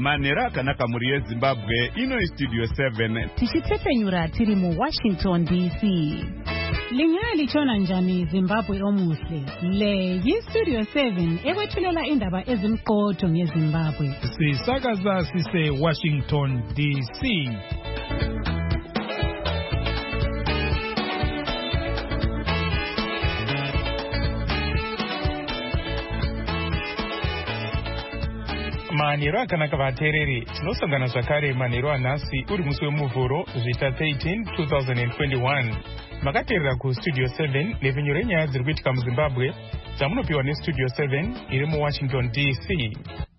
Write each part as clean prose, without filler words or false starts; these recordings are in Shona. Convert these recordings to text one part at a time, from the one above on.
manhero akanaka mhuri yezimbabwe. Ino Studio 7 tichitepfenyura tiri muWashington DC. Linyaya lichona njani Zimbabwe omuhle? Le yiStudio 7 ekwethulela indaba ezimqotho ngeZimbabwe. Sisakaza sise Washington DC. Manhero akanaka vateereri, tinosangana zvakare manhero anhasi uri musi wemuvhuro zvita 13 2021. Makateerera kuStudio 7 nepfenyuro renyaya dziri kuitika muZimbabwe dzamunopiwa neStudio 7 iri muWashington DC.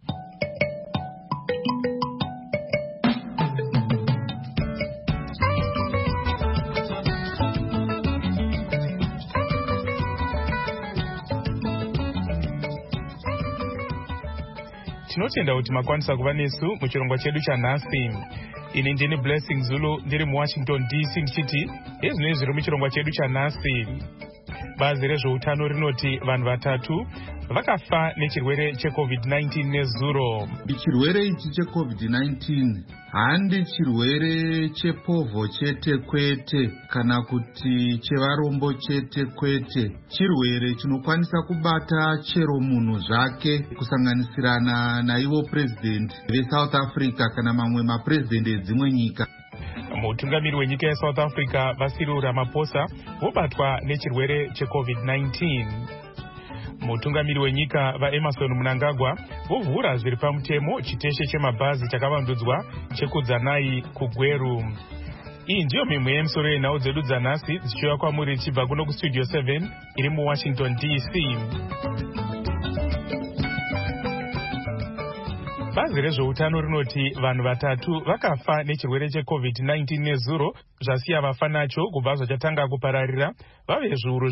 Tinotenda kuti makwanisa kuva nesu muchirongwa chedu chanhasi. Ini ndini Blessing Zulu ndiri muWashington DC ndichiti ezvinoi zviri muchirongwa chedu chanhasi. Bazi rezveutano rinoti vanhu vatatu vakafa nechirwere cheCovid-19 nezuro. Chirwere ichi cheCovid-19 handi chirwere chepovho chete kwete kana kuti chevarombo chete kwete. Chirwere chinokwanisa kubata chero munhu zvake, kusanganisirana naivo president veSouth Africa kana mamwe mapresident edzimwe nyika. Mutungamiri wenyika yeSouth Africa Cyril Ramaphosa vobatwa nechirwere cheCovid-19. Mutungamiri wenyika vaEmmerson Mnangagwa vovhura zviri pamutemo chiteshe chemabhazi chakavandudzwa chekudzanai kuGweru. Iyi ndiyo mimwe yemisoro yenhau dzedu dzanhasi dzichiuya kwamuri chibva kuno kuStudio 7 iri muWashington DC. Bazi rezveutano rinoti vanhu vatatu vakafa nechirwere cheCovid-19 nezuro zvasiya vafa nacho kubva zvachatanga kupararira vave zviuru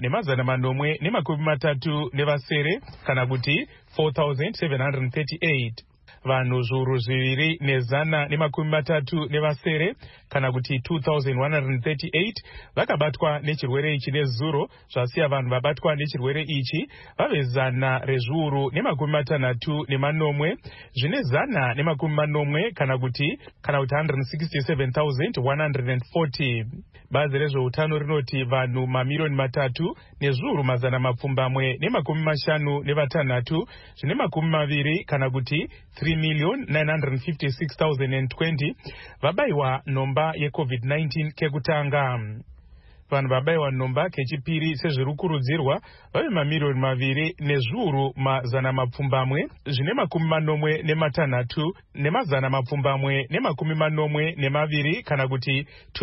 4,937 kana kuti 4,738. Vanhu zviuru 2,137 kana kuti 2,138 vakabatwa nechirwere ichi nezuro zvasiya vanhu vabatwa nechirwere ichi vave 164 zvine 140 kana kuti 167,140. Bazi rezveutano rinoti vanhu mamiliyoni 3 nezviuru 456 zvine 20 kana kuti 3,956,020 vabayiwa nhomba yeCovid-19 kekutanga. Vanhu vabayiwa nhomba kechipiri sezviri kurudzirwa vave mamiliyoni 2 nezviuru 100 zvine 46 ne100 kana kuti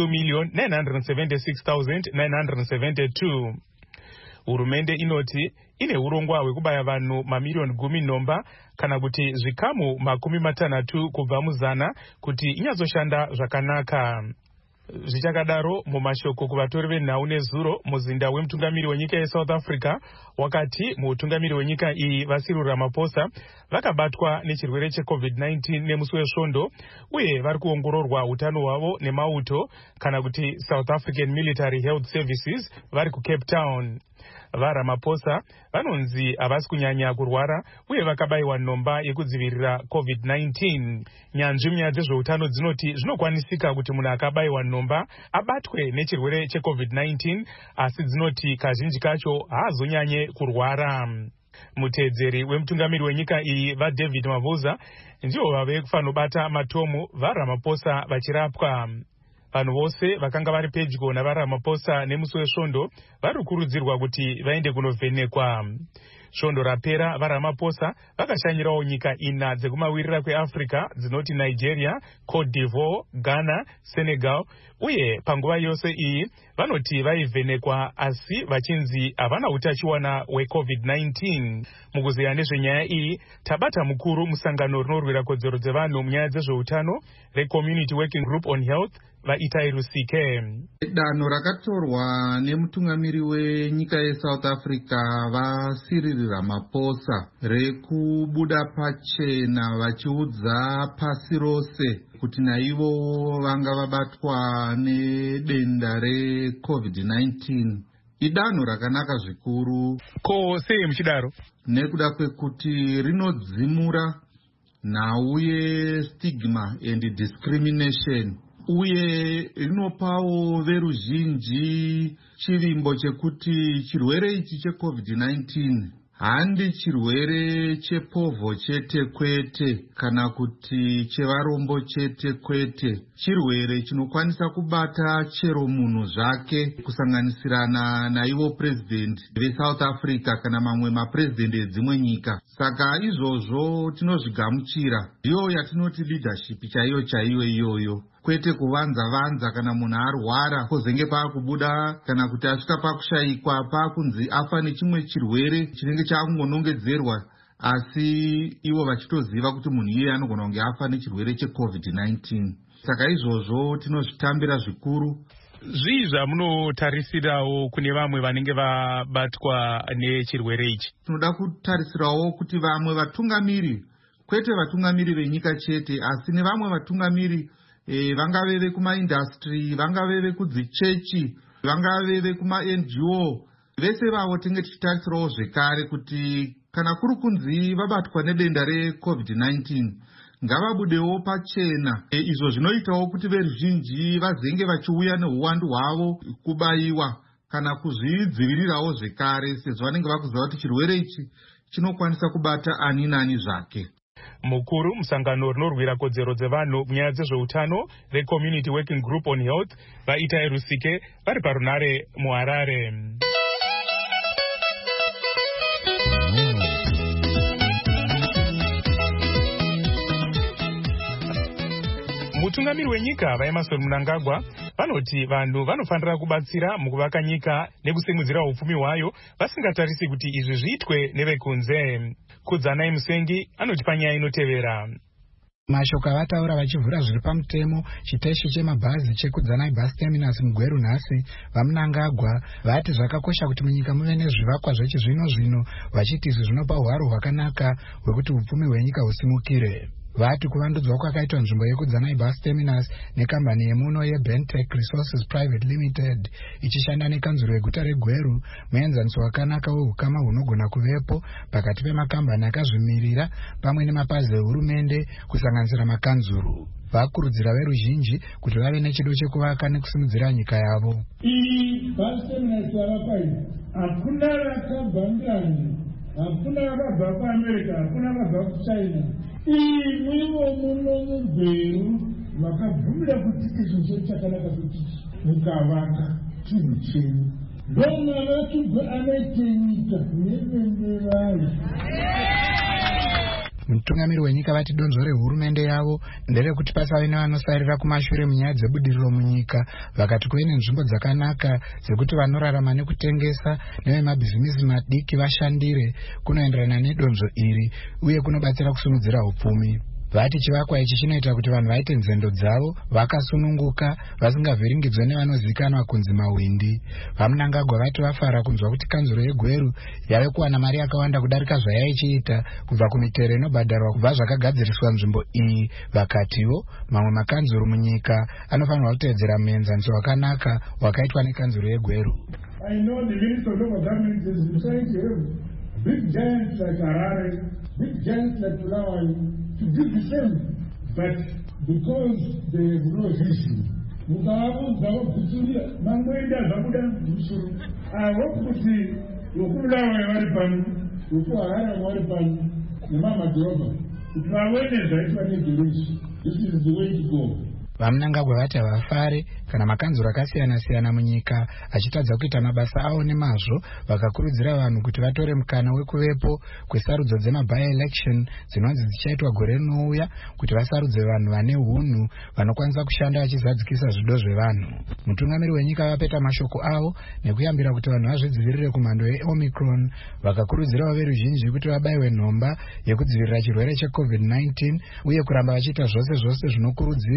2,976,972. Hurumende inoti ine urongwa hwekubaya vanhu mamiliyoni 10 nhomba kana kuti zvikamu 60 kubva mu100 kuti inyatsoshanda zvakanaka. Zvichakadaro, mumashoko kuvatori venhau nezuro, muzinda wemutungamiri wenyika yeSouth Africa wakati mutungamiri wenyika iyi Cyril Ramaphosa vakabatwa nechirwere cheCovid-19 nemusi wesvondo uye vari kuongororwa utano hwavo nemauto kana kuti South African Military Health Services vari kuCape Town. VaRamaphosa vanonzi havasi kunyanya kurwara uye vakabayiwa nhomba yekudzivirira COVID-19. Nyanzvi munyaya dzezveutano dzinoti zvinokwanisika kuti munhu akabayiwa nhomba abatwe nechirwere cheCovid-19 asi dzinoti kazhinji kacho haazonyanye kurwara. Muteedzeri wemutungamiri wenyika iyi vaDavid Mabuza ndivo vave kufanobata matomu vaRamaphosa vachirapwa. Vanhu vose vakanga vari pedyo navaRamaphosa nemusi wesvondo vari kukurudzirwa kuti vaende kunovhenekwa. Svondo rapera vaRamaphosa vakashanyirawo nyika 4 dzekumawirira kweAfrica dzinoti Nigeria, Cote d'Ivoire, Ghana, Senegal uye panguva yose iyi vanoti vaivhenekwa asi vachinzi havana utachiwana hweCovid-19. Mukuzeya nezvenyaya iyi tabata mukuru musangano rinorwira kodzero dzevanhu munyaya dzezveutano reCommunity Working Group on Health vaItai Rusike. Danho rakatorwa nemutungamiri wenyika yeSouth Africa Cyril Ramaphosa rekubuda pachena vachiudza pasi rose kuti naivo vanga vabatwa nedenda reCovid-19 idanho rakanaka zvikuru. Ko sei muchidaro? Nekuda kwekuti rinodzimura nauye stigma and discrimination, uye rinopawo veruzhinji chivimbo chekuti chirwere ichi cheCovid-19 handi chirwere chepovho chete kwete kana kuti chevarombo chete kwete, chirwere chinokwanisa kubata chero munhu zvake, kusanganisirana naivo president veSouth Africa kana mamwe mapresident edzimwe nyika. Saka izvozvo tinozvigamuchira, ndiyo yatinoti leadership chaiyo chaiyo iyoyo, kwete kuvanza kana munhu arwara kozenge paakubuda kana kuti asvika pakushayikwa paakunzi afa nechimwe chirwere chinenge chakungonongedzerwa, asi ivo vachitoziva kuti munhu iye anogona kunge afa nechirwere cheCovid-19. Saka izvozvo tinozvitambira zvikuru. Zvii zvamunotarisirawo kune vamwe vanenge vabatwa nechirwere ichi? Tinoda kutarisirawo kuti vamwe vatungamiri, kwete vatungamiri venyika chete, asi nevamwe vatungamiri vangave vekumaindastry, vangave vekudzichechi, vangave vekuma-NGO, vese vavo tinge tichitarisirawo zvekare kuti kana kuri kunzi vabatwa nedenda reCovid-19 ngavabudewo pachena. Izvo zvinoitawo kuti veruzhinji vazenge vachiuya neuwandu hwavo kubayiwa kana kuzvidzivirirawo zvekare, sezvo vanenge vakuziva kuti chirwere ichi chinokwanisa kubata ani nani zvake. Mukuru musangano rinorwira kodzero dzevanhu munyaya dzezveutano reCommunity Working Group on Health vaItai Rusike vari parunare muHarare. Mutungamiri wenyika vaEmmerson Mnangagwa vanoti vanhu vanofanira kubatsira mukuvaka nyika nekusimudzira upfumi hwayo vasingatarisi kuti izvi zviitwe nevekunze. Kudzanai Musengi anoti panyaya inotevera. Mashoko avataura vachivhura zviri pamutemo chiteshi chemabhazi chekudzanai bus terminus muGweru nhasi, vaMnangagwa vati zvakakosha kuti munyika muve nezvivakwa zvechizvino-zvino, vachiti izvi zvinopa hwaro hwakanaka hwekuti upfumi hwenyika husimukire. Vati kuvandudzwa kwakaitwa nzvimbo yekudzanai bus terminus nekambani yemuno yeBentech Resources Private Limited ichishanda nekanzuro yeguta reGweru muenzaniso wakanaka wehukama hunogona kuvepo pakati pemakambani akazvimirira pamwe nemapazi ehurumende kusanganisira makanzuru. Vakurudzira veruzhinji kuti vave nechido chekuvaka nekusimudzira nyika yavo. Iyi bus terminus yavakwaida hakuna rakabva Ngani, hakuna rakabva kuAmerica, hakuna rakabva kuChina. Imwiwo muno muGweru vakabvumira kuti izvo chakanaka kuti mukavaka chinhu chenyu. Ndoma vachibva anoite nyika nevende vayo. Mutungamiri wenyika vati donzo rehurumende yavo nderekuti pasave nevanosarira kumashure munyaya dzebudiriro munyika, vakati kuve nenzvimbo dzakanaka dzekuti vanorarama nekutengesa nevemabhizimisi madiki vashandire kunoenderana nedonzo iri uye kunobatsira kusimudzira upfumi. Vati chivakwa ichi chinoita kuti vanhu vaite nzendo dzavo vakasununguka vasingavhiringidzwe nevanozivikanwa kunzi mawindi. VaMnangagwa vati vafara kunzwa kuti kanzuro yeGweru yave kuwana mari yakawanda kudarika zvayaichiita kubva kumitero inobhadharwa kubva zvakagadziriswa nzvimbo iyi. Vakatiwo mamwe makanzuro munyika anofanirwa kutevedzera muenzaniso wakanaka wakaitwa nekanzuro yeGweru. I know the minister of local government is trying to have big giants like Harare, big giants like Bulawayo to do the same, but because they have no vision, I hope to see Ukulawayo vari pano, Harare vari pano, nemama Droba. If I win it, this is the way to go. VaMnangagwa vati havafare kana makanzuro akasiyana-siyana munyika achitadza kuita mabasa avo nemazvo, vakakurudzira vanhu kuti vatore mukana wekuvepo kwesarudzo dzema-by-election dzinonzi dzichaitwa gore rinouya kuti vasarudze vanhu vane hunhu vanokwanisa kushanda vachizadzikisa zvido zvevanhu. Mutungamiri wenyika vapeta mashoko avo nekuyambira kuti vanhu vazvidzivirire kumhando yeOmicron, vakakurudzirawo veruzhinji kuti vabayiwe nhomba yekudzivirira chirwere cheCovid-19 uye kuramba vachiita zvose zvinokurudzirwa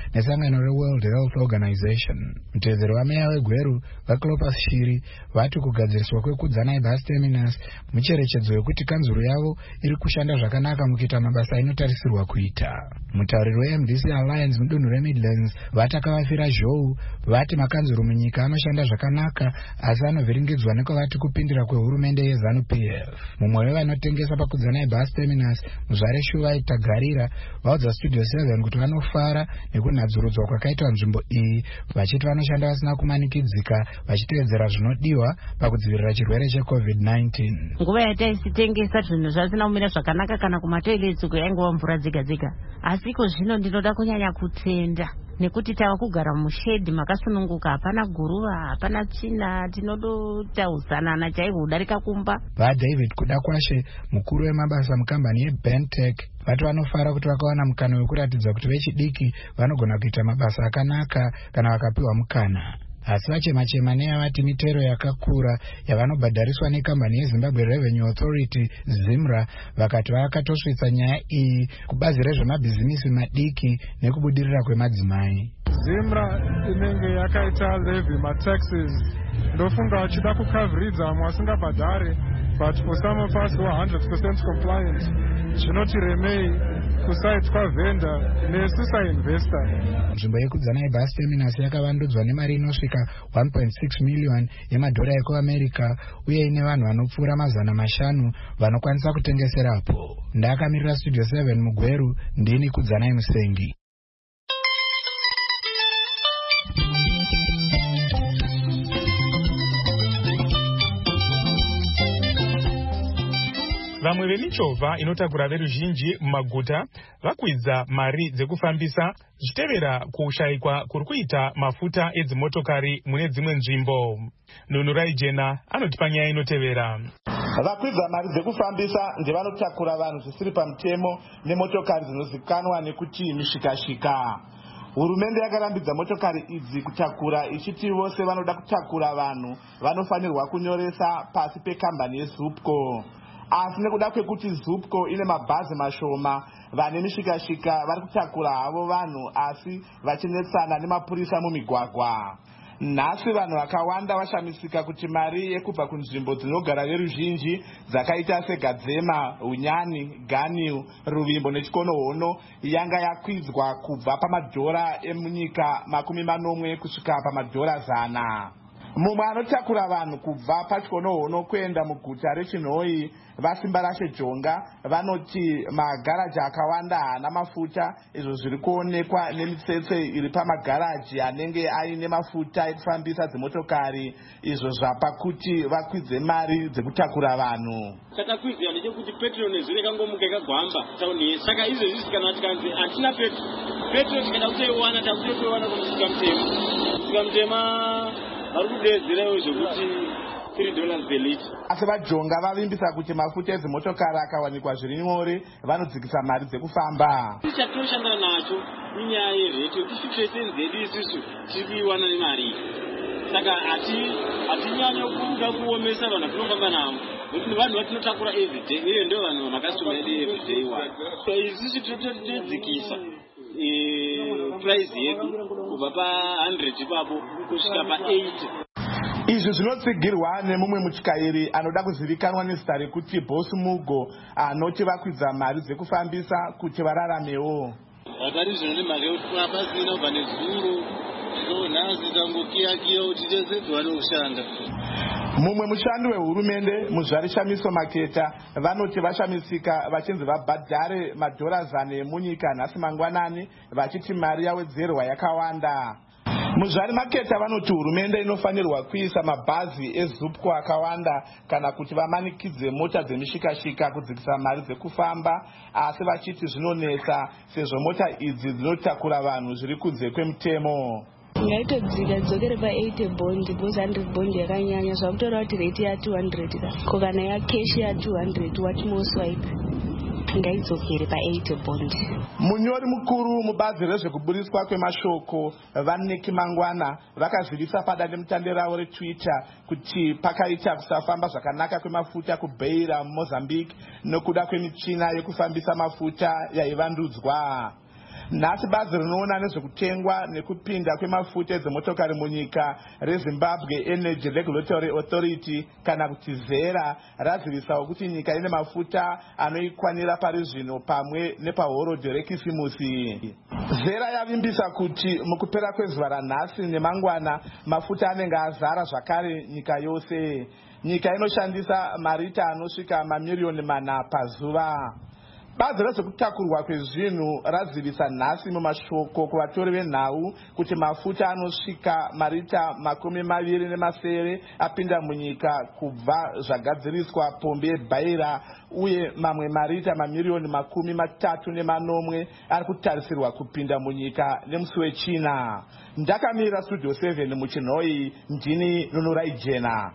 nesangano reWorld Health Organization. Mutevedzeri wameya weGweru vaClopas Shiri vati kugadziriswa kwekudzana bus terminus mucherechedzo wekuti kanzuro yavo iri kushanda zvakanaka mukuita mabasa ainotarisirwa kuita. Mutauriri weMDC Alliance mudunhu reMidlands vati akavafira zhou vati makanzuro munyika anoshanda zvakanaka asi anovhiringidzwa nekwavati kupindira kwehurumende yeZANU-PF. Mumwe wevanotengesa pakudzana bus terminus Muzvare Shuvai Tagarira vaudza Studio 7 kuti vanofara nekunadzurudzwa kwakaitwa nzvimbo iyi vachiti vanoshanda vasina kumanikidzika vachitevedzera zvinodiwa pakudzivirira chirwere cheCovid-19. Nguva yataisitengesa zvinhu zvasina kumira zvakanaka kana kumatoiletsi yaingova mvura dzega dzega, asi iko zvino ndinoda kunyanya kutenda nekuti tava kugara mushedhi makasununguka, hapana guruva, hapana tsvina, tinodotauzanana chaihwo kudarika kumba. VaDavid Kudakwashe mukuru wemabasa mukambani yeBentech vati vanofara kuti vakawana mukana wekuratidza kuti vechidiki vanogona kuita mabasa akanaka kana vakapiwa mukana. Asi vachema-chema neyavati mitero yakakura yavanobhadhariswa nekambani yeZimbabwe Revenue Authority ZIMRA vakati vakatosvitsa nyaya iyi kubazi rezvemabhizimisi madiki nekubudirira kwemadzimai. ZIMRA inenge yakaita levy mataxes ndofunga vachida kukavhiridza vamwe vasingabhadhare, but for some of us who are 100% compliant zvinotiremei kusaitwa venda nesu sainvestor. Nzvimbo yekudzana yebus terminus yakavandudzwa nemari inosvika 1.6 million yemadhora ekuAmerica uye ine vanhu vanopfuura 500 vanokwanisa kutengeserapo. Ndakamirira Studio 7 muGweru, ndini Kudzanai Musengi. Vamwe vemichovha inotakura veruzhinji mumaguta vakwidza mari dzekufambisa zvichitevera kushayikwa kuri kuita mafuta edzimotokari mune dzimwe nzvimbo. Nunurai Jena anotipa nyaya inotevera. Vakwidza mari dzekufambisa ndevanotakura vanhu zvisiri pamutemo nemotokari dzinozikanwa nekuti mishikashika. Hurumende yakarambidza motokari idzi kutakura ichiti vose vanoda kutakura vanhu vanofanirwa kunyoresa pasi pekambani yeZUPCO. Asi nekuda kwekuti ZUPCO ine mabhazi mashoma, vane mishikashika vari kutakura havo vanhu asi vachinetsana nemapurisa mumigwagwa. Nhasi vanhu vakawanda vashamisika kuti mari yekubva kunzvimbo dzinogara veruzhinji dzakaita seGadzema, Hunyani, Ganiu, Ruvimbo neChikonohono yanga yakwidzwa kubva pamadhora emunyika 40 kusvika pamadhora 100. Mumwe anotakura vanhu kubva paChikonohono kuenda muguta reChinhoi vaSimba Rashe Jonga vanoti magaraji akawanda haana mafuta, izvo zviri kuonekwa nemitsetse iri pamagaraji anenge aine mafuta ekufambisa dzimotokari, izvo zvapa kuti vakwidze mari dzekutakura vanhu. Chakakwidza ndechekuti petrol nezviro ikangomuka ikagwamba tauni yedu. Saka izvezvi kana tikanzi hatina petrol tikada kutoiwana takutoiwana kusvika mutema vari kudedzerawo zvokuti $3 per liter. Asi vaJonga vavimbisa kuti mafuta edzimotokari akawanikwa zviri nyore vanodzikisa mari dzekufamba. Chatinoshanda nacho inyaya yerete kuti zvitese nzedu isusu tiri kuiwana nemari. Saka hatinyanya kuda kuomesa vanhu vatinofamba navo nokuti vanhu vatinotakura everyday uye ndio vanhu makasitoma edu everyday one. So isusu tinodzikisa price yedu kubva pa100 ipapo kusvika pa80. Izvi zvinotsigirwa nemumwe mutyairi anoda kuzivikanwa nezita rekuti Boss Mugo anoti vakwidza mari dzekufambisa kuti vararamewo. Vakati zvino nemari yekuti pasina ubva nezuro nhasi tangokiyakiya kuti tese vanoshanda. Mumwe mushandi wehurumende Muzvare Shamiso Maketa vanoti vashamisika vachinzi vabhadhare madhora 100 emunyika nhasi mangwanani vachiti mari yawedzerwa yakawanda. Muzvare Maketa vanoti hurumende inofanirwa kuisa mabhazi eZUPCO akawanda kana kuti vamanikidze mota dzemishikashika kudzikisa mari dzekufamba, asi vachiti zvinonetsa sezvo mota idzi dzinotakura vanhu zviri kunze kwemutemo. Ngaitodzika dzokere pa80 bond because 100 bond yakanyanya zvakutora kuti rate ya 200 ko kana ya cash ya 200 wachimoswipe ngaidzokere pa80 bond. Munyori mukuru mubazi rezvekuburiswa kwemashoko Vaneki Mangwana vakazivisa padandemutande ravo reTwitter kuti pakaita kusafamba zvakanaka kwemafuta kuBeira Mozambique nokuda kwemichina yekufambisa mafuta yaivandudzwa. Nhasi bazi rinoona nezvekutengwa nekupinda kwemafuta edzimotokari munyika reZimbabwe Energy Regulatory Authority kana kuti ZERA razivisawo kuti nyika ine mafuta anoikwanira pari zvino pamwe nepahorodhi rekisimusi. ZERA yavimbisa kuti mukupera kwezuva ranhasi nemangwana mafuta anenge azara zvakare nyika yose. Nyika inoshandisa marita anosvika mamiliyoni 4 pazuva. Bazi rezvekutakurwa kwezvinhu razivisa nhasi mumashoko kuvatori venhau kuti mafuta anosvika marita 27 apinda munyika kubva zvagadziriswa pombi yebhaira uye mamwe marita mamiliyoni 30 ari kutarisirwa kupinda munyika nemusi weChina. Ndakamira Studio 7 muChinhoi, ndini Nunurai Jena.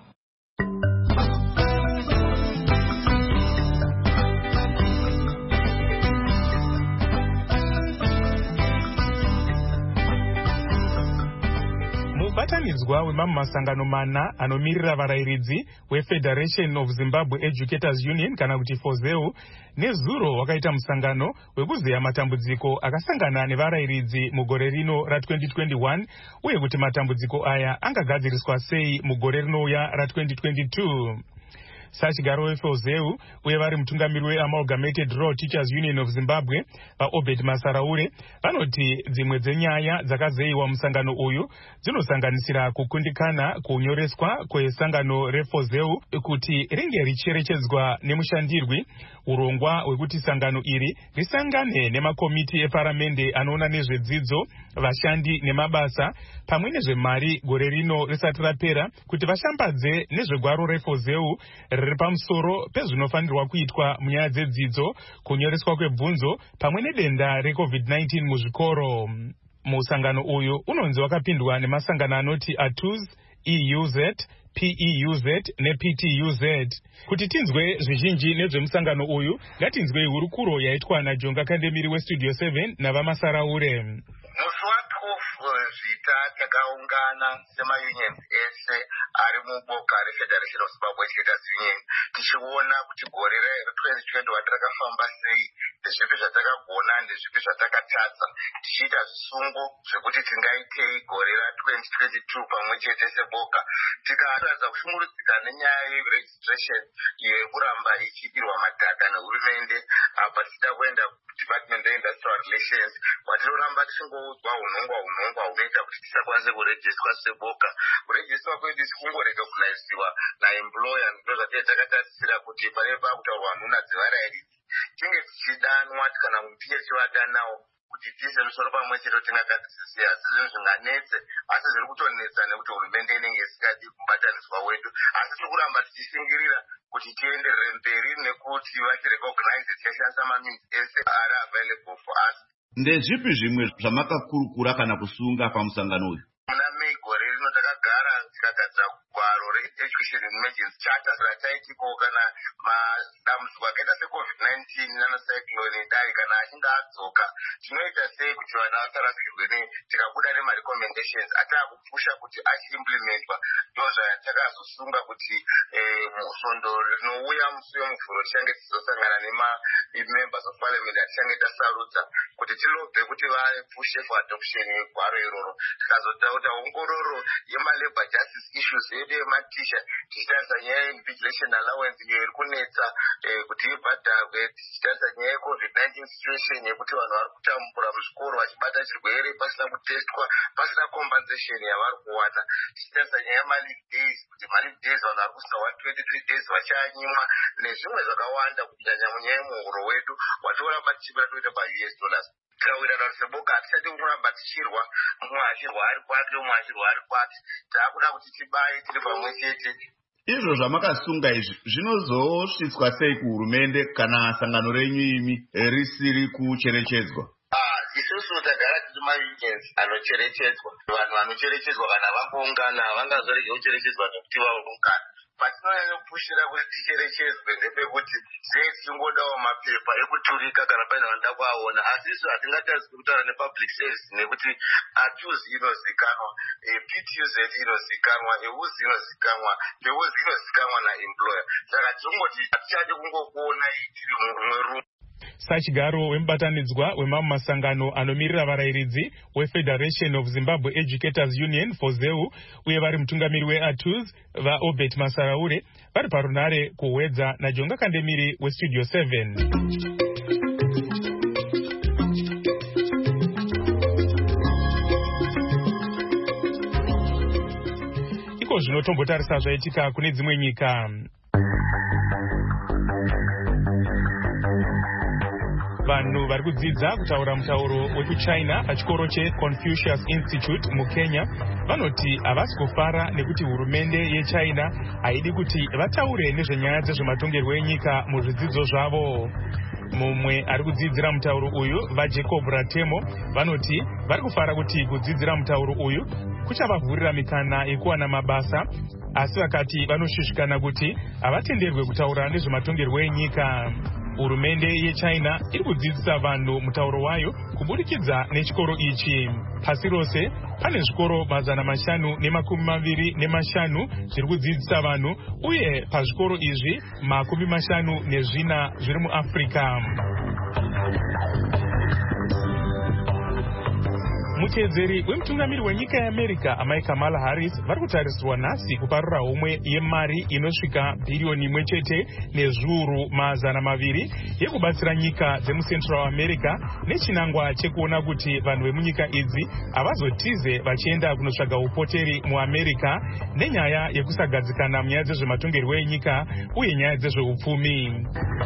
Mubatanidzwa wemamasangano mana anomirira varayiridzi weFederation of Zimbabwe Educators Union kana kuti FOZEU nezuro wakaita musangano wekuzeya matambudziko akasangana nevarayiridzi mugore rino ra2021 uye kuti matambudziko aya angagadziriswa sei mugore rinouya ra2022. Sachigaro weFOZEU uye vari mutungamiri weAmalgamated Rural Teachers Union of Zimbabwe vaObed Masaraure vanoti dzimwe dzenyaya dzakazeyiwa musangano uyu dzinosanganisira kukundikana kunyoreswa kwesangano reFOZEU kuti ringe richerechedzwa nemushandirwi, urongwa hwekuti sangano iri risangane nemakomiti eparamende anoona nezvedzidzo, vashandi nemabasa pamwe nezvemari gore rino risati rapera kuti vashambadze nezvegwaro reFOZEU riri pamusoro pezvinofanirwa kuitwa munyaya dzedzidzo, kunyoreswa kwebvunzo pamwe nedenda reCovid-19 muzvikoro. Musangano uyu unonzi wakapindwa nemasangano anoti ATUZ, EUZ, PEUZ nePTUZ. Kuti tinzwe zvizhinji nezvemusangano uyu, ngatinzwe hurukuro yaitwa naJonga Kandemiri weStudio 7 navamasaraure. Musi wa12 zvita takaungana semaunions ese ari muboka reFederation of Zimbabwe Educators Union tichiona kuti gore re2021 rakafamba sei, ndezvipi zvatakagona ndezvipi zvatakatadza, tichiita zvisungo zvekuti tingaitei gore ra2022 pamwe chete seboka. Tikaratidza kushungurudzika nenyaya yeregistration iyo yekuramba ichidirwa madhaka nehurumende apa tichida kuenda kuDepartment of Industrial Relations kwatinoramba tichingoudzwa unhongwa hunoita kuti tisakwanise kurejistwa seboka. Kurejistwa kwedu kungorecognizwa naemployer ndozvatenge takatarisira kuti pane pakutaurwa nhuna dzevarayiridzi tinge tichidanwa kana tinge tichivadanawo kuti tiise misoro pamwe chete tingagadzisise. Asi zvinhu zvinganetse, asi zviri kutonetsa nekuti hurumende inenge isikadi kubataniswa wedu, asi tiri kuramba tichishingirira kuti tienderere mberi nekuti vachirecognize tichashandisa mameans ese ari available for us. Ndezvipi zvimwe zvamakakurukura kana kusunga pamusangano uyu? Muna Mei gore rino takagara tikagadzira gwaro reEducation Emergency Charter rataitiko kana madambudziko akaita seCovid-19 nanacyclone dai kana achinge adzoka tinoita sei kuti vana vasarasikirwe tikabuda nemarecommendations atakupusha kuti achiimplementwa. Ndozvatakazosunga kuti musondo rinouya musi wemuvhuro tichange tichizosangana nemamembers of parliament atichange tasarudza kuti tilobve kuti vapushe for adoption yegwaro iroro. Tikazotaura ongororo yemalabor justice issues yedu yematicha tichitarisa nyaya invigilation allowance iyo iri kunetsa kuti ibhadharwe, tichitarisa nyaya yeCovid-19 situation yekuti vanhu vari kutambura muzvikoro vachibata chirwere pasina kutestwa, pasina compensation yavari kuwana. Tichitarisa nyaya yemaleave days kuti maleave days vanhu vari kusina 123 days vachanyimwa nezvimwe zvakawanda kunyanya munyaya yemuhuro wedu watoramba tichibira toita paUS. Tikawirana seboka hatisati kuramba tichirwa, mumwe achirwa ari kwake umwe achirwa ari kwake. Taakuda kuti tibaye tiri pamwe chete. Izvo zvamakasunga izvi zvinozosvitswa sei kuhurumende kana sangano renyu imi risiri kucherechedzwa? Isusu tagara tiri maunions anocherechedzwa. Vanhu vanocherechedzwa kana vangoungana havangazorege kucherechedzwa nekuti vaungana. Patinonyanya kupushira kuti ticherechedzwe ndepekuti sei tichingodawo mapepa ekuturika kana paine vanoda kuaona. Asi isu hatingatadzwi kutaura nepublic service nekuti ATUZ inozikanwa, PTUZ inozikanwa, EUZ inozikanwa, PEUZ inozikanwa naemployer. Saka tingoti hatichade kungokuona tiri mumwe rumu. Sachigaro wemubatanidzwa wemamasangano anomirira varayiridzi weFederation of Zimbabwe Educators Union for ZEU uye vari mutungamiri weATUS vaObert Masaraure vari parunare kuhwedza naJonga Kandemiri weStudio 7. Iko zvino tombotarisa zvaitika kune dzimwe nyika. Vanhu vari kudzidza kutaura mutauro wekuChina pachikoro cheConfucius Institute muKenya vanoti havasi kufara nekuti hurumende yeChina haidi kuti vataure nezvenyaya dzezvematongerwo enyika muzvidzidzo zvavo. Mumwe ari kudzidzira mutauro uyu vaJacob Ratemo vanoti vari kufara kuti kudzidzira mutauro uyu kuchavavhurira mikana yekuwana mabasa, asi vakati vanoshushikana kuti havatenderwe kutaura nezvematongerwo enyika. Hurumende yeChina iri kudzidzisa vanhu mutauro wayo kubudikidza nechikoro ichi. Pasi rose pane zvikoro 525 zviri kudzidzisa vanhu uye pazvikoro izvi 54 zviri muAfrica. Mutedzeri wemutungamiri wenyika yeAmerica amai Kamala Harris vari kutarisirwa nhasi kuparura homwe yemari inosvika bhiriyoni 1.2 yekubatsira nyika dzemuCentral America nechinangwa chekuona kuti vanhu vemunyika idzi havazotize vachienda kunotsvaga upoteri muAmerica nenyaya yekusagadzikana munyaya dzezvematongerwo enyika uye nyaya dzezveupfumi.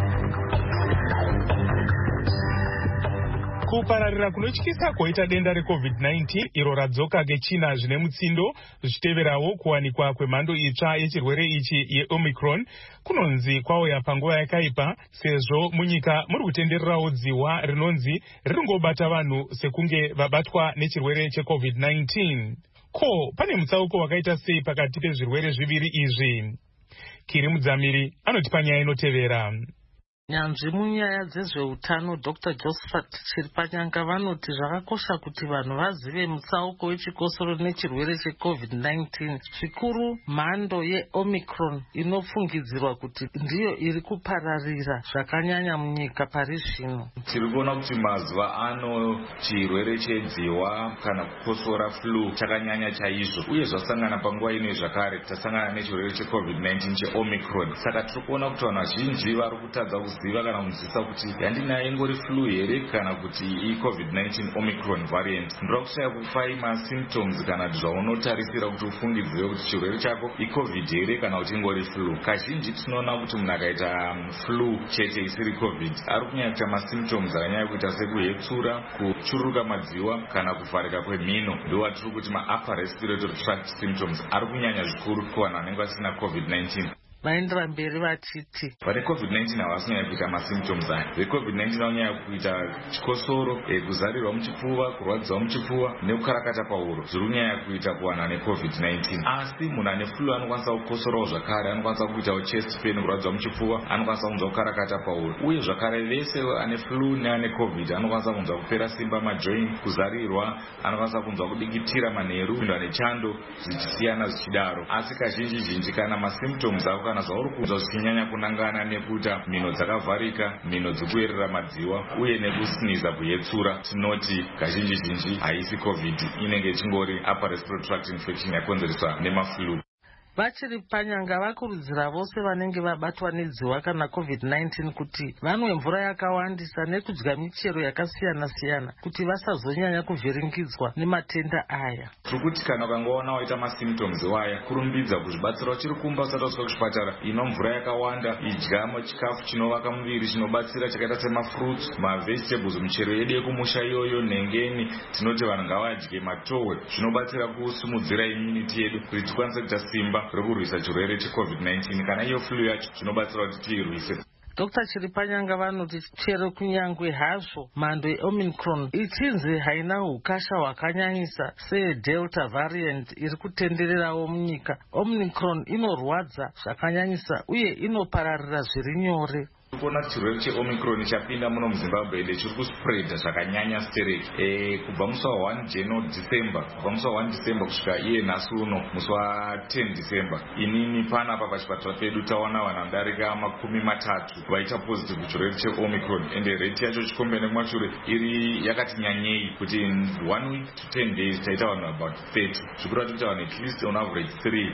Kupararira kunotyisa kwaita denda reCovid-19 iro radzoka ngeChina zvine mutsindo zvichiteverawo kuwanikwa kwemhando itsva yechirwere ichi yeOmicron kunonzi kwauya panguva yakaipa sezvo munyika muri kutendererawo dziwa rinonzi ringobata vanhu sekunge vabatwa nechirwere cheCovid-19. Ko, pane mutsauko wakaita sei pakati pezvirwere zviviri izvi? Kiri Mudzamiri anotipa nyaya inotevera. Nyanzvi munyaya dzezveutano Dr. Josephat Chiripanyanga vanoti zvakakosha kuti vanhu vazive mutsauko wechikosoro nechirwere cheCovid-19, zvikuru mhando yeOmicron inofungidzirwa kuti ndiyo iri kupararira zvakanyanya munyika pari zvino. Tiri kuona kuti mazuva ano chirwere chedziwa kana kukosora flu chakanyanya chaizvo uye zvasangana panguva ino zvakare tasangana nechirwere cheCovid-19 cheOmicron. Saka tiri kuona kuti vanhu vazhinji vari kutadza kuziva kana kunzwisisa kuti yandinayo ingori flu here kana kuti iCovid-19 Omicron variant. Ndira kushaya kupai masymptoms kana zvaunotarisira kuti ufungidzire kuti chirwere chako iCovid here kana kuti ingori flu. Kazhinji tinoona kuti munhu akaita flu chete isiri COVID ari kunyanya kuita masymptoms akanyanya kuita sekuhetsura, kuchururuka madziwa kana kuvharika kwemhino. Ndiwo tiri kuti maupper respiratory tract symptoms ari kunyanya zvikuru kuvanhu vanenge vasina COVID-19. Vaendera mberi vachiti vane COVID-19 havasi kunyanya kuita masymptoms aya. VeCovid-19 vanonyanya kuita chikosoro, kuzarirwa muchipfuva, kurwadziwa muchipfuva nekukarakata pahuro zviri kunyanya kuita kuvanhu vane COVID-19. Asi munhu ane flu anokwanisa kukosorawo zvakare, anokwanisa kuitawo chest pain, kurwadziwa muchipfuva, anokwanisa kunzwa kukarakata pahuro. Uye zvakare vese ane flu neane COVID anokwanisa kunzwa kupera simba majoint, kuzarirwa, anokwanisa kunzwa kudikitira manheru, kupindwa nechando zvichisiyana zvichidaro. Asi kazhinji zhinji kana masymptoms ako kana zvauri kunzwa zvichinyanya kunangana nekuta mhino dzakavharika, mhino dzekuyerera madziwa uye nekusiniza kuhetsura, tinoti kazhinji zhinji haisi COVID, inenge ichingori upper respiratory tract infection yakonzereswa nemaflu. Vachiripanyanga vakurudzira vose vanenge vabatwa nedziwa kana COVID-19 kuti vanwe mvura yakawandisa nekudya michero yakasiyana siyana kuti vasazonyanya kuvhiringidzwa nematenda aya. Turikuti kana ukangoona waita masymptoms waya, kurumbidza kuzvibatsira uchiri kumba usati wasvika kuchipatara. Inwa mvura yakawanda, idya chikafu chinovaka muviri chinobatsira chakaita semafruits, mavegetables, michero yedu yekumusha iyoyo, nhengeni. Tinoti vanhu ngavadye matowe zvinobatsira kusimudzira immunity yedu kuti tikwanise kuita simba rekurwisa chirwere cheCovid-19 kana iyo flu yacho zvinobatsira kuti tiirwise. Dr. Chiripanyanga vanoti chero kunyangwe hazvo mhando yeOmicron ichinzi haina ukasha hwakanyanyisa seDelta variant iri kutendererawo munyika, Omicron inorwadza zvakanyanyisa uye inopararira zviri nyore. kuona kuti chirwere cheomicron chapinda muno muzimbabwe ende chiri kuspreada zvakanyanya stereki kubva musi wa1 January December, kubva musi wa1 December kusvika iye nhasi uno musi wa10 December, inini panapa pachipatara pedu taona vanhu vanodarika 30 vaita positive kuchirwere cheomicron, ende rate yacho chikombene kumashure iri yakati nyanyei kuti in 1 week to 10 days taita vanhu about 30, zvikureva kuti vanhu at least on average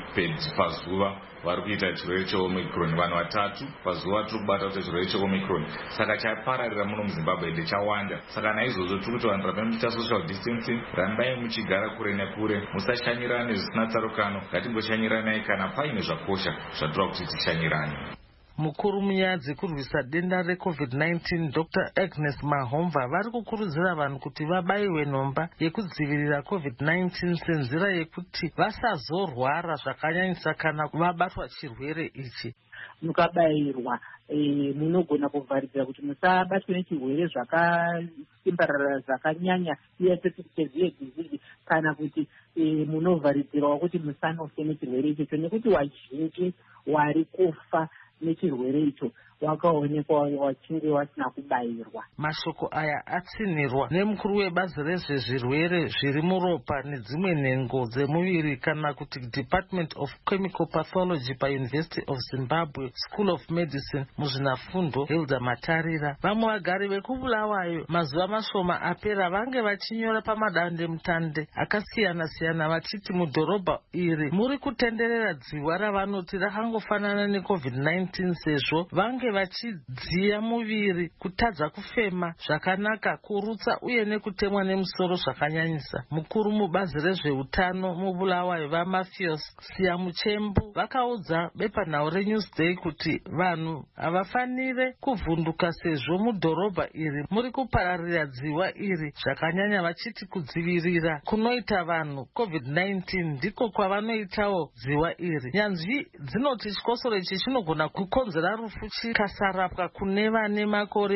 3 pazuva vari kuita chirwere cheomicron, vanhu 3 pazuva tiri kubata kuti chirwere cheomicron. Saka chapararira muno muzimbabwe ende chawanda. Saka naizvozvo tiri kuti vanhu rambai muchiita social distancing, rambai muchigara kure nekure, musashanyirane zvisina tsarukano, ngatingoshanyiranai kana paine zvakosha zvatora kuti tishanyirane. Mukuru munyaya dzekurwisa denda reCovid-19 Dr. Agnes Mahomva vari kukurudzira vanhu kuti vabayiwe nhomba yekudzivirira COVID-19 senzira yekuti vasazorwara zvakanyanyisa kana vabatwa chirwere ichi. Mukabayirwa munogona kuvharidzira kuti musabatwe nechirwere zvakasimbarara zvakanyanya severe disease, kana kuti munovharidzirawo kuti musanofe nechirwere ichocho, nekuti wazhinji wari kufa nechirwere icho wakaonekwa wachinge wasina kubayirwa. Mashoko aya atsinirwa nemukuru webazi rezvezvirwere zviri muropa nedzimwe nhengo dzemuviri kana kuti Department of Chemical Pathology paUniversity of Zimbabwe School of Medicine muzvinafundo Hilda Matarira. Vamwe vagari vekubulawayo mazuva mashoma apera vange vachinyora pamadandemutande akasiyana-siyana vachiti mudhorobha iri muri kutenderera dziwa ravanoti rakangofanana neCovid-19 sezvo vange vachidziya muviri, kutadza kufema zvakanaka, kurutsa uye nekutemwa nemusoro zvakanyanyisa. Mukuru mubazi rezveutano mubulawayo vaMatthews Siyamuchembu vakaudza bepanhau reNewsday kuti vanhu havafanire kuvhunduka sezvo mudhorobha iri muri kupararira dziwa iri zvakanyanya, vachiti kudzivirira kunoita vanhu COVID-19 ndiko kwavanoitawo dziwa iri. Nyanzvi dzinoti chikosoro ichi chinogona kukonzera rufu kasarapwa kune vane makore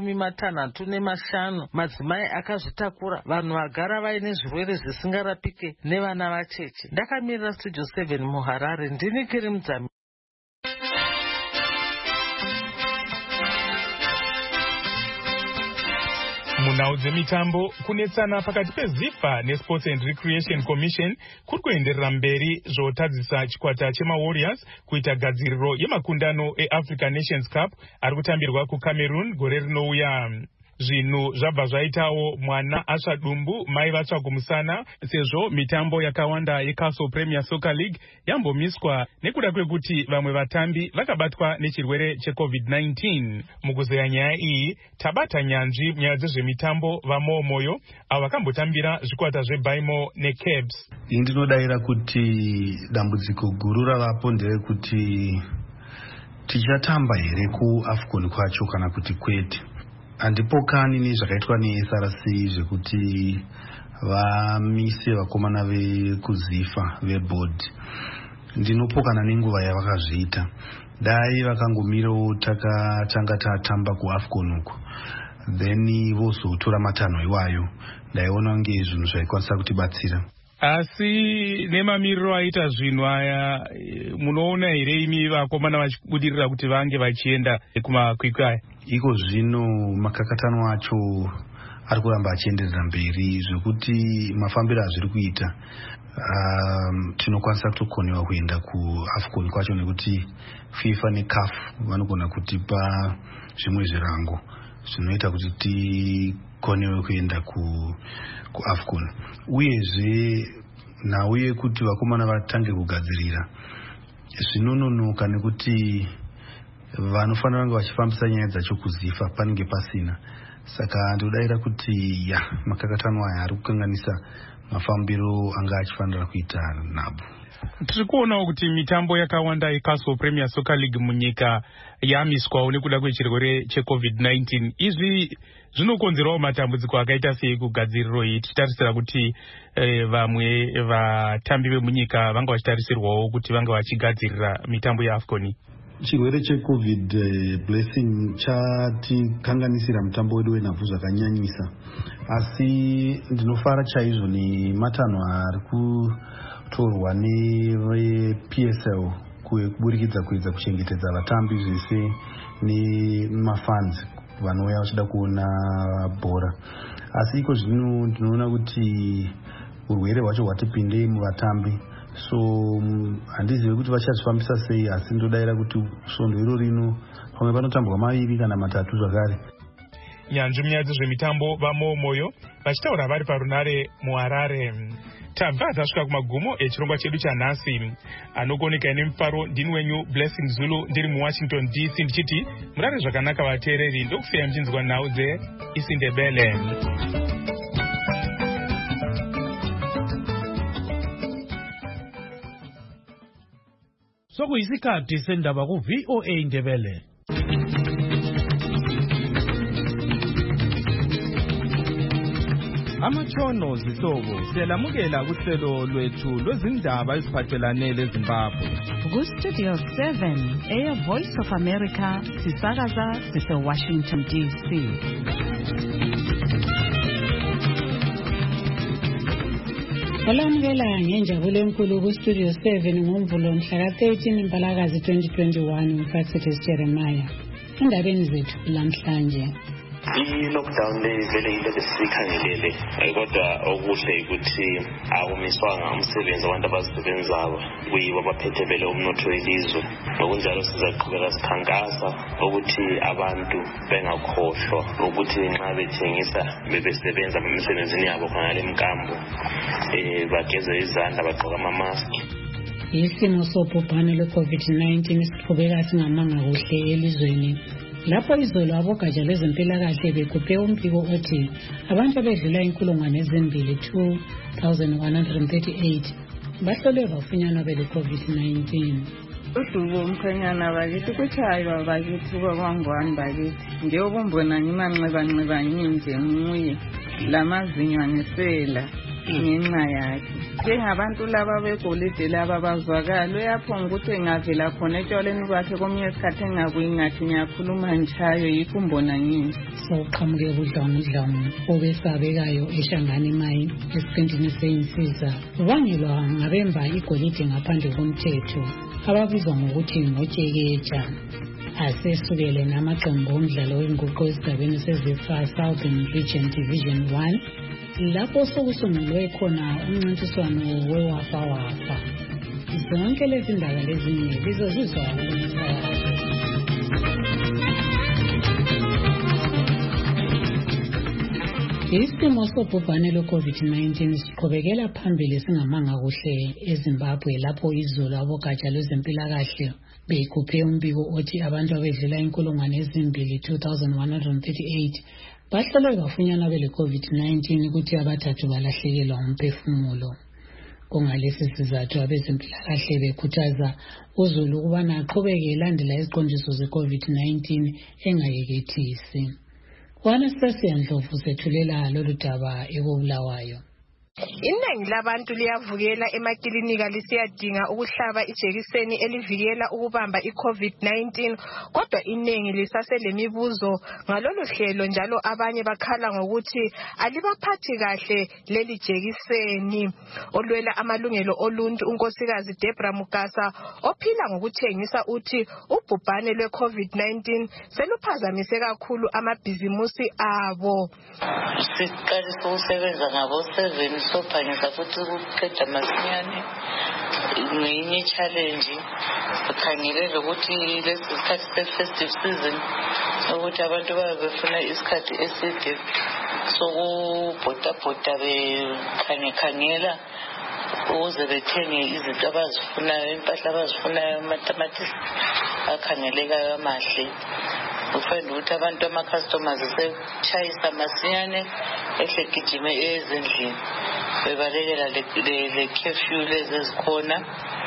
65, madzimai akazvitakura, vanhu vagara vaine zvirwere zvisingarapike nevana vacheche. Ndakamirira Studio 7 muHarare, ndini Kiri Mudzami. Munhau dzemitambo, kunetsana pakati peZIFA neSports and Recreation Commission kuri kuenderera mberi zvotadzisa chikwata chemaWarriors kuita gadziriro yemakundano eAfrican Nations Cup ari kutambirwa kuCameroon gore rinouya. Zvinhu zvabva zvaitawo mwana asva dumbu mai vatsva kumusana, sezvo mitambo yakawanda yeCastle Premier Soccer League yambomiswa nekuda kwekuti vamwe vatambi vakabatwa nechirwere cheCovid-19. Mukuzeya nyaya iyi tabata nyanzvi nyaya dzezvemitambo vamomoyo avo vakambotambira zvikwata zveBaimo neCabs. Ndinodaira kuti dambudziko guru ravapo nderekuti tichatamba here kuAFCON kwacho kana kuti kwete. Handipokani nezvakaitwa neSRC zvekuti vamise vakomana vekuZIFA veboard. Ndinopokana nenguva yavakazviita. Dai vakangomirawo takatanga tatamba kuAFCON uko, then vozotora matanho iwayo, ndaiona kunge zvinhu zvaikwanisa kutibatsira. Asi nemamiriro aita zvinhu aya, munoona here imi vakomana vachibudirira kuti vange vachienda kumakwikwi aya? Iko zvino makakatano acho ari kuramba achienderera mberi, zvekuti mafambiro azviri kuita tinokwanisa kutokonewa kuenda kuAFCON kwacho, nekuti FIFA neCAF vanogona kutipa zvimwe zvirango zvinoita kuti tikonewe kuenda kuAFCON. Uyezve nhau yekuti vakomana vatange kugadzirira zvinononoka, nekuti vanofanira kunge vachifambisa nyaya dzacho kuZIFA panenge pasina. Saka ndodaira kuti makakatano aya ari kukanganisa mafambiro anga achifanira kuita nhabvu. Tiri kuonawo kuti mitambo yakawanda yeCastle Premier Soccer League munyika yamiswawo nekuda kwechirwere cheCovid-19. Izvi zvinokonzerawo matambudziko akaita sei kugadziriro iyi, tichitarisira kuti vamwe vatambi vemunyika vanga vachitarisirwawo kuti vanga vachigadzirira mitambo yeAFCON. Chirwere cheCovid blessing chatikanganisira mutambo wedu wenhabvu zvakanyanyisa, asi ndinofara chaizvo nematanho ari kutorwa nePSL kuburikidza kuedza kuchengetedza vatambi zvese nemafans vanouya vachida kuona bhora. Asi iko zvino ndinoona kuti urwere hwacho hwatipinde muvatambi, so handizivi kuti vachazvifambisa sei, asi ndodayira kuti svondo iro rino pamwe panotambwa 2 kana 3 zvakare. Nyanzvi munyaya dzezvemitambo vamomoyo vachitaura vari parunare muHarare. Tabva tasvika kumagumo echirongwa chedu chanhasi. Anogoneka nemufaro ndini wenyu Blessing Zulu ndiri muWashington DC ndichiti murare zvakanaka vateereri, ndokufiya mchinzwa nhau dzeIsiNdebele. Sokuyisikhathi sendaba ku-VOA Indebele. Amatshono zihlobo siyalamukela kuhlelo lwethu lwezindaba eziphathelane leZimbabwe. Ku-Studio 7 eyeVoice of America sisakaza sise-Washington DC. Olamukela ngenjabulo enkulu ku-Studio 7 ngoMvulo mhla ka-13 Mpalakazi 2021 uFaxitis Jeremiah. Endabeni zethu namhlanje i-lockdown le vele into besiyikhangelele, kodwa okuhle ukuthi akumiswanga umsebenzi abantu abazisebenzayo kuyibo abaphethe vele umnotho welizwe. Ngokunjalo sizaqhubeka sikhankasa ukuthi abantu bengakhohlwa ukuthi nxa bethengisa bebesebenza emsebenzini yabo khonale emkambo bageze izandla, bagqoke amamaski. Isimo sobhubhane lwe-COVID-19 siqhubeka singamanga kuhle elizweni. Lapho izolo abogatsha lwezempilakahle bekhuphe umbiko othi abantu abedlula 2,138 bahlolwe bafunyanwa bele-COVID-19. Udubo umkhwenyana bakithi kutshaywa bakithi kwakwangwani bakithi njengokumbona ngimanxeba nje nguye lamazinyo anisela ngenxa yakhe. Njengabantu laba begolide laba bazwakala uyaphonga ukuthi engavela khona etshwaleni kwakhe komunye isikhathi engabuyi ngathi ngiyakhuluma ntshayo yikho umbona nginje. Soqhamuke budlangudlangu obesabekayo eShangani Mine esiqintini seyinsiza ubangelwa ngabemba igolide ngaphandle komthetho ababizwa ngokuthi ngotsheketsha. Asesukele namaqembu omdlalo wenguqu esigabeni seZifa Southern Region Division 1 lapho sokusungulwe khona umncintiswano wewafa. Zonke lezi ndaba lezinye bizozizwa isimo sobhubhane lwe-COVID-19 siqhubekela phambili singamanga kuhle eZimbabwe lapho izolo abogatsha lwezempilakahle bekhuphe umbiko othi abantu abedlula 2,138 bahlolwe bafunyanwa bele-COVID-19 ukuthi abathathu balahlekelwa umphefumulo. Kungalesi sizathu abezempilakahle bekhuthaza uzulu ukubana aqhubeke elandela iziqondiso ze-COVID-19 engayekethisi. Anastasia Ndlovu sethulela lolu daba ekubulawayo. Iningi labantu liyavukela emakilinika lisiyadinga ukuhlaba ijekiseni elivikela ukubamba iCovid-19, kodwa iningi lisaselemibuzo ngalolu hlelo njalo abanye bakhala ngokuthi alibaphathi kahle leli jekiseni. Olwela amalungelo oluntu unkosikazi Debra Mugasa ophila ngokuthengisa uthi ubhubhane lweCovid-19 seluphazamise kakhulu amabhizimusi abo. Siqalisa ukusebenza ngabo 7 sophangisa futhi ukuqeda masinyane ngenye challenge ukhangelele ukuthi lesi sikhathi se-festive season ukuthi abantu babe befuna isikhathi eside sokubhoda bekhangela ukuze bethenge izinto abazifunayo, impahla abazifunayo, amatamatisi akhangelekayo amahle. Ufenda ukuthi abantu ama-customers setshayisa masinyane ehlekijime ezindlini bebalekela le-curfew lezi ezikhona.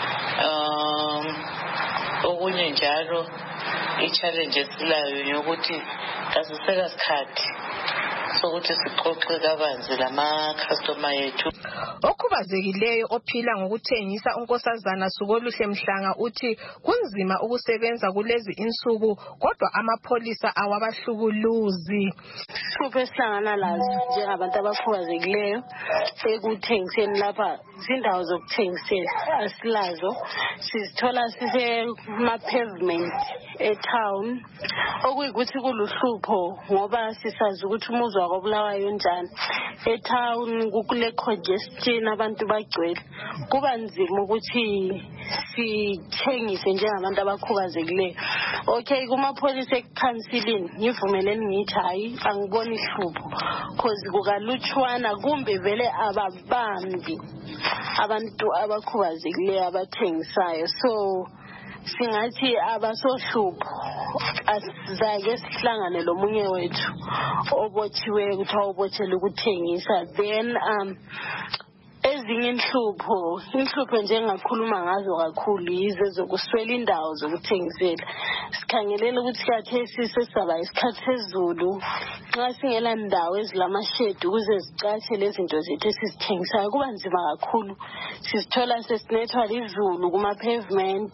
Okunye njalo i-challenge esilayo yokuthi kasiseka sikhathi sokuthi sixoxe kabanzi lama-customer yethu. Okhubazekileyo ophila ngokuthengisa unkosazana Sukoluhle Mhlanga uthi kunzima ukusebenza kulezi insuku kodwa amapholisa awabahlukuluzi. Ihlupho esihlangana lazo njengabantu abakhubazekileyo ekuthengiseni lapha izindawo zokuthengisela asilazo, sizithola sisema-pavement e-town okuyikuthi kuluhlupho ngoba sisazi ukuthi umuzi wako Bulawayo njani. E-town kule congestion abantu bagcwele, kuba nzima ukuthi sithengise njengabantu abakhubazekileyo. Okay, kumapholisa ekukhansilini ngivumeleni ngithi hayi angiboni ihlupho cause kukalutshwana kumbe vele ababambi abantu abakhubazekileyo abathengisayo. So singathi abasohlupho asizake sihlangane lomunye wethu obotshiwe ukuthi awubotshelwe ukuthengisa. Then ezinye inhlupho njengakhuluma ngazo kakhulu yize zokuswela indawo zokuthengisela. Sikhangelela ukuthi khathesi sesaba isikhathi sezulu, nxa singela ndawo ezilamashedi ukuze zicatshe lezinto zethu esizithengisayo kuba nzima kakhulu. Sizithola sesinethwa lizulu kuma-pavement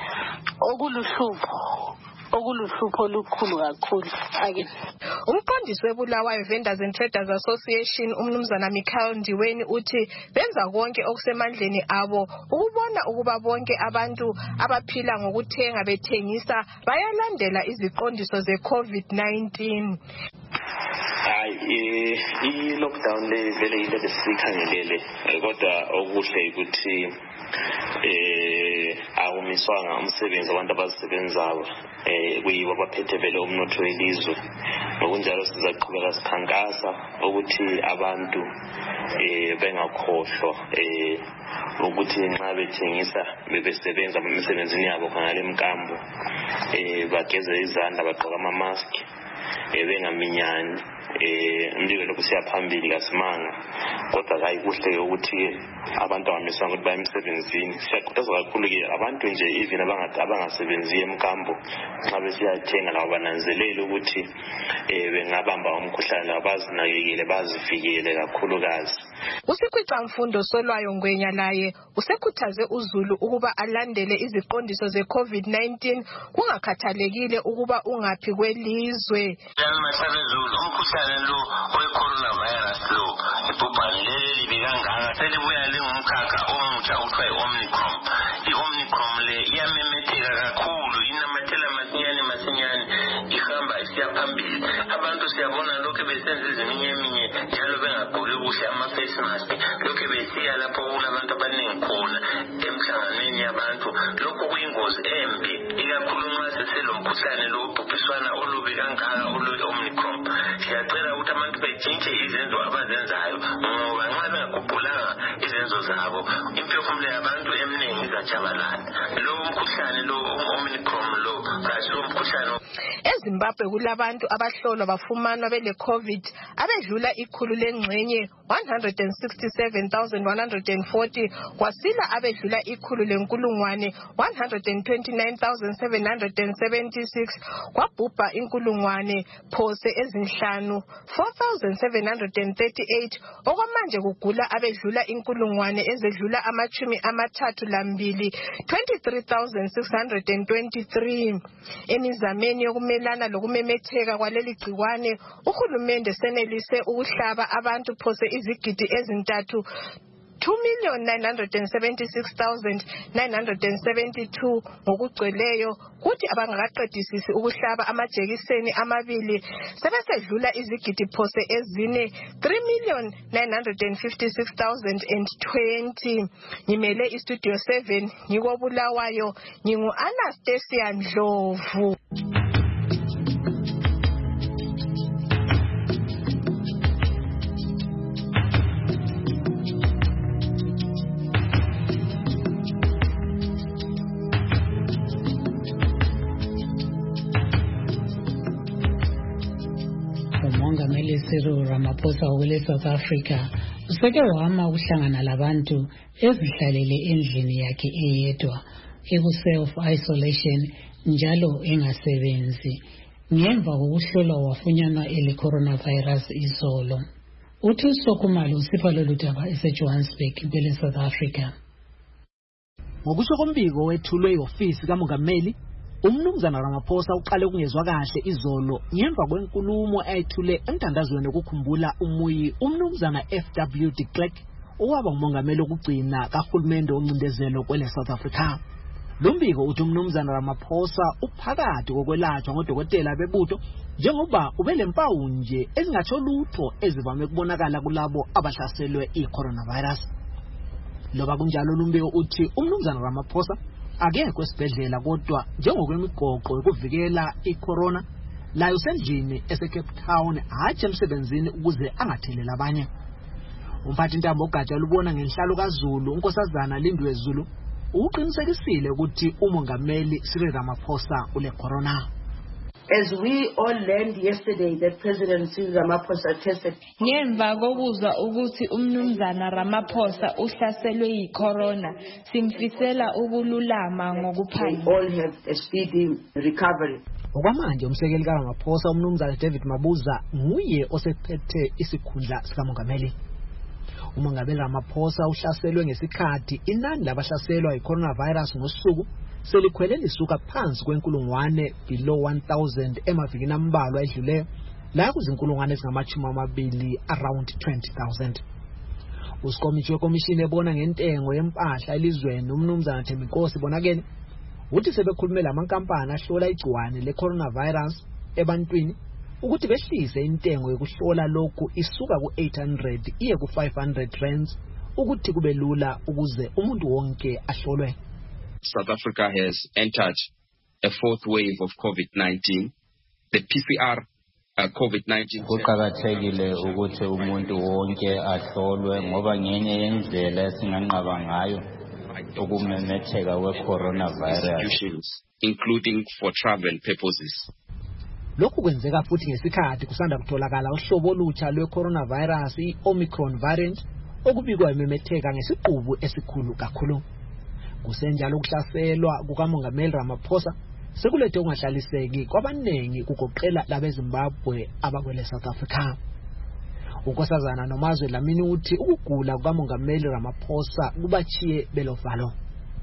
okuluhlupho olukhulu kakhulu. Umqondisi weBulawayo Vendors and Traders Association umnumzana Michael Ndiweni uthi benza konke okusemandleni abo ukubona ukuba bonke abantu abaphila ngokuthenga bethengisa bayalandela iziqondiso ze-COVID-19. I-lockdown le vele into ebesikhangelele kodwa okuhle ukuthi awumiswanga umsebenzi abantu abazisebenzayo kuyibo abaphethe vele umnotho welizwe. Ngokunjalo sizaqhubeka sikhankasa ukuthi abantu bengakhohlwa ukuthi nxa bethengisa bebesebenza emsebenzini yabo khangale emkambo bageze izandla bagqoka ama-mask bengaminyani. Mbiko lokhu siyaphambili kasimanga kodwa hayi kuhle ukuthi abantu abamiswanga ukuthi baye emsebenzini. Siyakhuthaza kakhulu-ke abantu nje even abangasebenziyo emkambo nxa besiyathenga labo bananzelele ukuthi bengabamba umkhuhlane bazinakekele bazivikele kakhulukazi. Usikhwicamfundo Solwayo Ngwenya laye usekhuthaze uzulu ukuba alandele iziqondiso ze-COVID-19 kungakhathalekile ukuba ungaphi kwelizwe. Umkhuhlane lo we-coronavirus lo ibhubhane leli libi kangaka selibuya lingumkhakha omutsha okuthiwa i-Omicron. I-Omicron le iyamemetheka kakhulu, inamathela masinyane ihamba isiya phambili. Abantu siyabona lokhu besenza eminye njalo bengagqoki kuhle ama-face mask, lokhu besiya lapho kulabantu abaningi khona emhlanganweni yabantu. Lokhu kuyingozi embi ikakhulu nxa seselomkhuhlane lo ubhubhiswana olubi kangaka olu-Omicron. Siyacela ukuthi abantu betshintshe izenzo abazenzayo ngoba nxa bengagubhulanga izenzo zabo imphefumulo yabantu eminingi izatshabalala. Lo mkhuhlane lo Omicron lo kasiwo umkhuhlane. EZimbabwe kulabantu abahlolwa bafumanwa bele-COVID abedlula ikhulu lengxenye 167,140 kwasila abedlula ikhulu lenkulungwane 129,776 kwabhubha inkulungwane phose ezinhlanu 4,738 okwamanje kugula abedlula inkulungwane ezedlula ama-32 23,623. Emizameni yokumelana lokumemetheka kwaleli gciwane uhulumende senelise ukuhlaba abantu phose izigidi ezintathu 2,976,972 ngokugcweleyo, kuthi abangakaqedisisi ukuhlaba amajekiseni amabili sebesedlula izigidi phose ezine 3,956,020. Ngimele istudio 7 ngikobulawayo, ngingu-Anastasia Ndlovu. uMongameli Cyril Ramaphosa wele South Africa useke wama ukuhlangana labantu ezihlalele endlini yakhe eyedwa eku self isolation njalo engasebenzi. ngemva kokuhlolwa wafunyanwa ele-coronavirus izolo. UThuso Khumalo usipha lolu daba eseJohannesburg, impela South Africa. Ngokusho kombiko wethulwe i-ofisi kamongameli, umnumzana Ramaphosa uqale ukungezwa kahle izolo ngemva kwenkulumo ayithule emthandazweni wokukhumbula umuyi umnumzana FW de Klerk owaba ngumongameli wokugcina kahulumende oncindezelo kwele South Africa. Lo mbiko uthi umnumzana Ramaphosa uphakathi kokwelatshwa ngodokotela bebutho njengoba ubelempawu nje ezingatsho lutho ezivame kubonakala kulabo abahlaselwe i-coronavirus. Loba kunjalo lo mbiko uthi umnumzana Ramaphosa akekho esibhedlela kodwa njengokwemigoqo yokuvikela i-corona layo usendlini ese-Cape Town hathi emsebenzini ukuze angathelela abanye. Umphathi intambo ogatsha lubona ngenhlalo kaZulu unkosazana Lindiwe Zulu uqinisekisile ukuthi umongameli Cyril Ramaphosa ule corona. As we all learned yesterday that President Cyril Ramaphosa tested. Ngemva kokuzwa ukuthi umnumzana Ramaphosa uhlaselwe yi-corona, simfisela ukululama ngokuphangisa. We all have a speedy recovery. Okwamanje umsekeli kaRamaphosa umnumzana David Mabuza nguye osephethe isikhundla sikamongameli. Umongameli Ramaphosa uhlaselwe ngesikhathi inani labahlaselwa yi-coronavirus ngosuku selikhwele lisuka phansi kwenkulungwane below 1000 emavikini ambalwa edluleyo la kuzinkulungwane ezingama-20 around 20,000. Usikomiti wekomishini ebona ngentengo yempahla elizweni umnumzana Thembinkosi Bonakele uthi sebekhulume lamankampani ahlola igciwane le-coronavirus ebantwini ukuthi behlise intengo yokuhlola lokhu isuka ku-800 iye ku-500 rands ukuthi kube lula ukuze umuntu wonke ahlolwe. South Africa has entered a fourth wave of COVID-19. The PCR COVID-19 kuqakathekile ukuthi umuntu wonke ahlolwe ngoba ngenye yendlela esinganqaba ngayo ukumemetheka we-coronavirus, including for travel purposes. Lokhu kwenzeka futhi ngesikhathi kusanda kutholakala uhlobo olutsha lwe-coronavirus i-Omicron variant okubikwa imemetheka ngesiqubu esikhulu kakhulu. Kusenjalo ukuhlaselwa kukamongameli Ramaphosa sekulethe ungahlaliseki kwabanengi kugoqela labeZimbabwe abakwele South Africa. Unkosazana Nomazwe Dlamini uthi ukugula kukamongameli Ramaphosa kubachiye belovalo.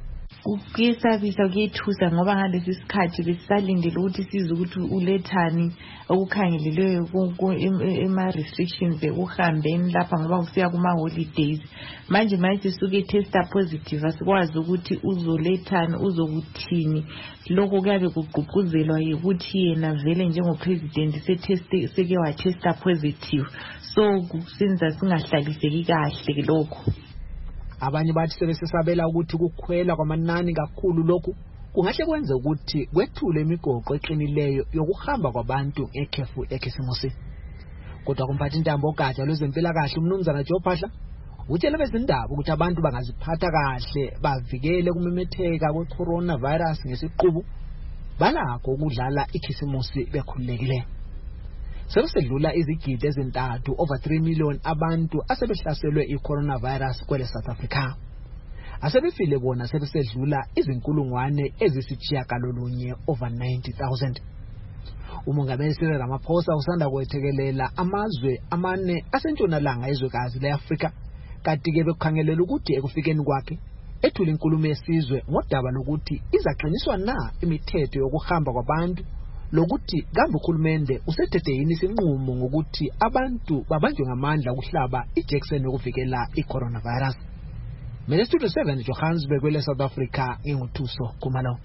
Ukuyesabisa kuyethusa ngoba ngalesi sikhathi besisalindele ukuthi size ukuthi ulethani okukhangeleleyo ema-restrictions ekuhambeni lapha ngoba kusiya kuma-holidays. Manje sisuke testa positive asikwazi ukuthi uzolethani uzokuthini. Lokho kuyabe kugqugquzelwa ukuthi yena vele njengopresident seke watesta positive, so kusenza singahlaliseki kahle lokho. Abanye bathi sebesesabela ukuthi kukhwela kwamanani kakhulu lokhu kungahle kwenze ukuthi kwethule imigoqo eqinileyo yokuhamba kwabantu ekhefu ekhisimusi. Kodwa kumphathi intambo ogatsha lwezempilakahle umnumzana Joe Phaahla utshela bezindaba ukuthi abantu bangaziphatha kahle bavikele kumemetheka kwe-coronavirus ngesiqubu balakho ukudlala ikhisimusi bekhululekile. Sebesedlula izigidi ezintathu over 3 million abantu asebehlaselwe i-coronavirus kwele South Africa. Asebefile bona sebesedlula izinkulungwane ezisitshiyagalolunye over 90,000. Umongameli Cyril Ramaphosa usanda kwethekelela amazwe amane asentshonalanga ezwekazi le-Afrika kanti-ke bekukhangelela ukuthi ekufikeni kwakhe ethule inkulumo yesizwe ngodaba lokuthi izaqiniswa na imithetho yokuhamba kwabantu lokuthi kambe uhulumende usethethe yini isinqumo ngokuthi abantu babanjwe ngamandla ukuhlaba ijekiseni yokuvikela i-coronavirus. Mina Studio 7 Johannesburg kwele South Africa nginguthuso Khumalo.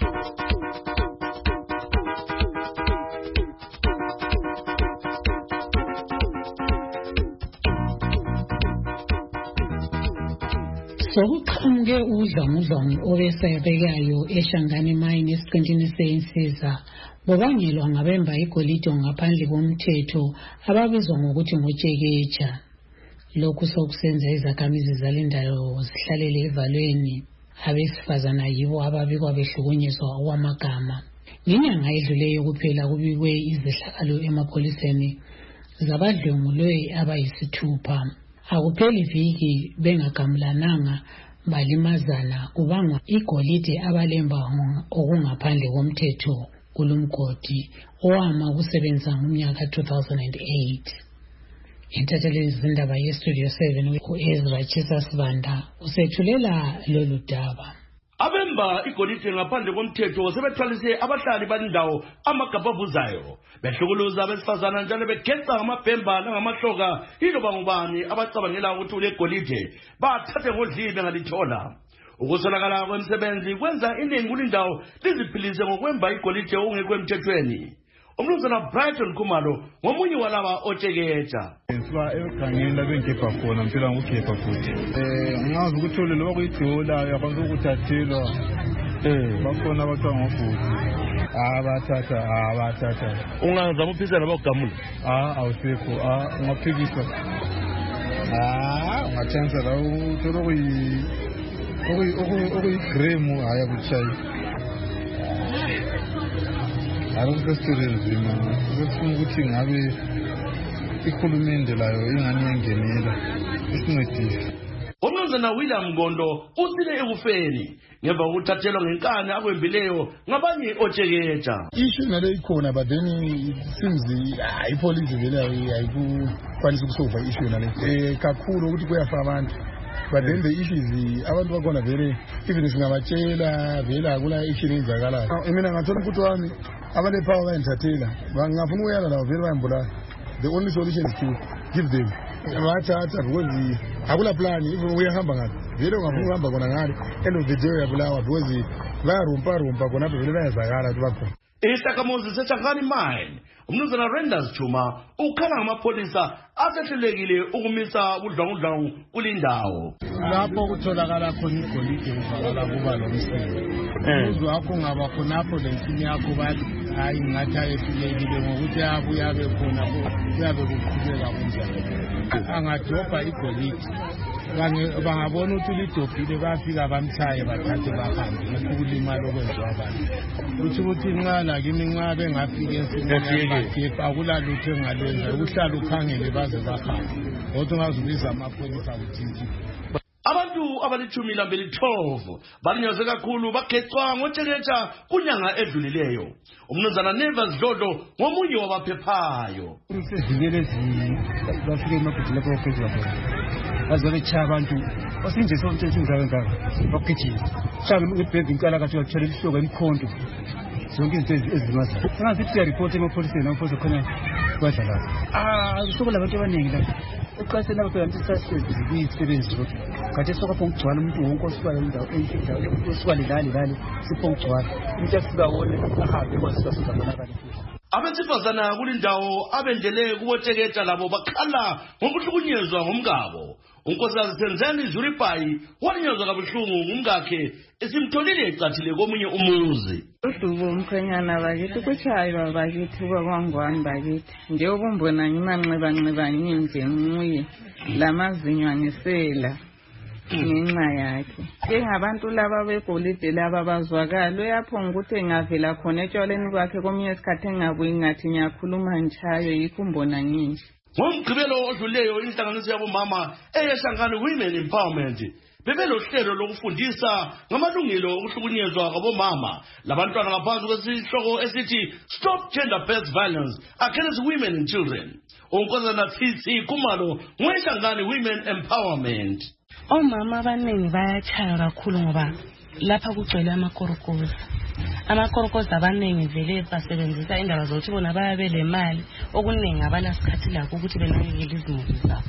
Sokuqhamuke udlongudlongo obesebekayo eShangani Mine esiqintini seyinsizwa bobangelwa ngabemba igolide ngaphandle komthetho ababizwa ngokuthi ngojekeja. Lokhu sokusenza izakhamizi zalendawo zihlalele evalweni. Abesifazana yibo ababikwa behlukunyezwa okwamagama. Ngenyanga edluleyo kuphela kubikwe izehlakalo emapholiseni zabadlwengulwe abayisithupha. Akupheli viki bengagamulananga balimazana kubangwa igolide abalemba okungaphandle komthetho kulumgodi owama ukusebenza ngomnyaka 2008. Intatheleli zindaba yestudio 7 uEzra Jesus Banda usethulela lolu daba. Abemba igolide ngaphandle komthetho sebethwalise abahlali balindawo amagabavuzayo behlukuluza abesifazana njalo begetsa amabhemba nangamahloka yiloba ngubani abacabangela ukuthi ule golide bathathe ngodlibe ngalithola. Ukusolakala kwemsebenzi kwenza iningi kulindawo liziphilise ngokwemba igolide ongekho emthethweni. Umnumzana Brighton Khumalo ngomunye walaba oTsheketsha. Siba egangeni la bengebha khona ngicela ngokugebha futhi. Ngazi ukuthi lo kuyidola yakwanza ukuthathelwa. Bakhona abantu ngofuthi. Abathatha. Ungazama uphisana bakugamula? Awusekho. Ungaphikisa. Ungachansa la uthola okuyigremu haya kuchayi. Akusesizima sifuna ukuthi ngabe ikhulumende layo ingani yangenela isincedise. Umnumzana William Ngondo usile ekufeni ngemva kokuthathelwa ngenkani akwembileyo ngabanye oTsheketsha. Issue nale ikhona but then it seems ipolice vele ayikukwanisa ukusolve issue nale kakhulu ukuthi kuyafa abantu. But then the issue is abantu bakhona vele even singabatshela vele akula issue enzakalayo. Mina ngathola ukuthi wami abale power bayenthathela ngafuna ukuyala lawo vele bayambulala. The only solution is to give them abathatha because akula plan uyahamba ngathi vele ungafuna ukuhamba khona ngalo end of the day uyabulawa because bayarumpa khona vele bayazakala ukuthi bakhona. Isakhamuzi seChangani Mine umnumzana Renders Chuma ukhala ngamapolisa asehlelekile ukumisa udlangudlangu kulindawo. Lapho kutholakala khona igolide kuzwakala kuba lomsebenzi. Uzwe wakho ngaba khonapho lensini yakho bathi hayi ngathi ayehlulekile ngokuthi abuyabe khona kuyabe kuqhubeka kunjani. Angadobha igolide bangabona ukuthi lidobhile bafika bamthaye bathathe bahambe ukulimala okwenziwa abantu. Kutho ukuthi nqala kimi nqa bengafika ensimini akulalutho engalenza ukuhlala ukhangele baze bahambe kodwa ungazubiza amapholisa ukuthi abantu abalithumi lambili 12 balinyaze kakhulu bagecwa ngoTsheketsha kunyanga edlulileyo. Umnumzana Nevers Dlodo ngomunye wabaphephayo. Usezivele bafike emabhidini lapho baphezulu khona. Bazobechaya abantu osinje somthetho ngaka bakugijima. Shabe ibhedi inkala kathi uyathela ihloko emkhonto. Zonke izinto ezimaza. Sengathi report emapholiseni amaphoyisa khona kwadla la. Usuku labantu abaningi la. Uqashe nabo beyamthisasize kuyisebenzi lokho. Kade sokapho ukugcwala umuntu wonke osuka endawo endawo osuka lelali sipho ukugcwala. Umuntu afika wona ahambe kwasisuka bonakala. Abesifazana kulindawo abendele kuboTsheketsha labo bakhala ngokuhlukunyezwa ngomngabo. Unkosikazi Senzeni Zuripai walinyazwa kabuhlungu ngumkakhe esimtholile ecathile komunye umuzi. Udubo umkhwenyana bakithi kuchaywa bakithi kwakwangwani bakithi. Njengobumbona ngimanxeba nje nguye lamazinyo angisela ngenxa yakhe. Njengabantu laba begolide laba bazwakala uyaphonga ukuthi engavela khona etshwaleni kwakhe komunye isikhathi engabuyi ngathi ngiyakhuluma ntshayo yikho umbona ngisho. Ngomgqibelo odluleyo inhlanganiso yabomama eyeShangani Women Empowerment bebelohlelo lokufundisa ngamalungelo okuhlukunyezwa kwabomama labantwana ngaphansi kwesihloko esithi Stop Gender Based Violence Against Women and Children. Unkosana TC Khumalo ngoyeShangani Women Empowerment. Omama abaningi bayachaya kakhulu ngoba lapha kugcwele amakorokoza. Amakorokoza abaningi vele basebenzisa indaba zokuthi bona bayabe lemali okuningi abanasikhathi lakho ukuthi benakekele izimuli zabo.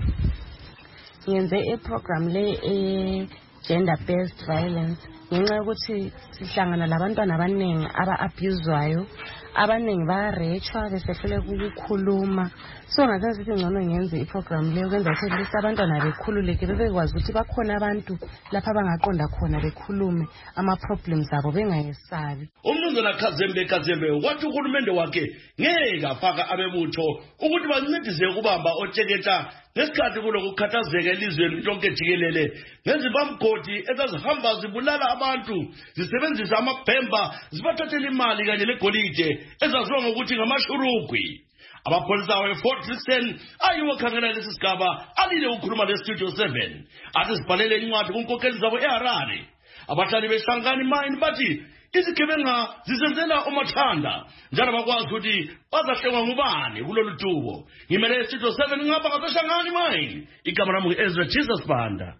Ngenze iprogram le gender based violence ngenxa yokuthi sihlangana labantwana abaningi aba-abuzwayo, abaningi bayarechwa besehlele ukukhuluma. So ngathi sithi ngcono ngenze iprogram leyo kwenza ukuthi lisa abantwana bekhululeke bebekwazi ukuthi bakhona abantu lapha abangaqonda khona bekhulume ama-problems abo bengayesabi. Umnumzana Kazembe wathi uhulumende wakhe ngeke afaka abebutho ukuthi bancedise ukubamba oTsheketsha ngesikhathi kulokukhathazeka elizweni lonke jikelele ngezibamgodi ezazihamba zibulala abantu zisebenzisa amabhemba zibathathela imali kanye legolide ezaziwa ngokuthi ngamashurugwi. Abapolisa we-Fort Brixton ayiwo khangela lesi sigaba alile ukukhuluma leStudio 7 athi sibhalele incwadi kunkokheli zabo eHarare. Abahlali beShangani Mine bathi izigebenga zisenzela umathanda njalo bakwazi ukuthi bazahlengwa ngubani kulolu tubo. Ngimele Studio 7 ngapha ngaseShangani mine. Igama lami Ezra Jesus Banda.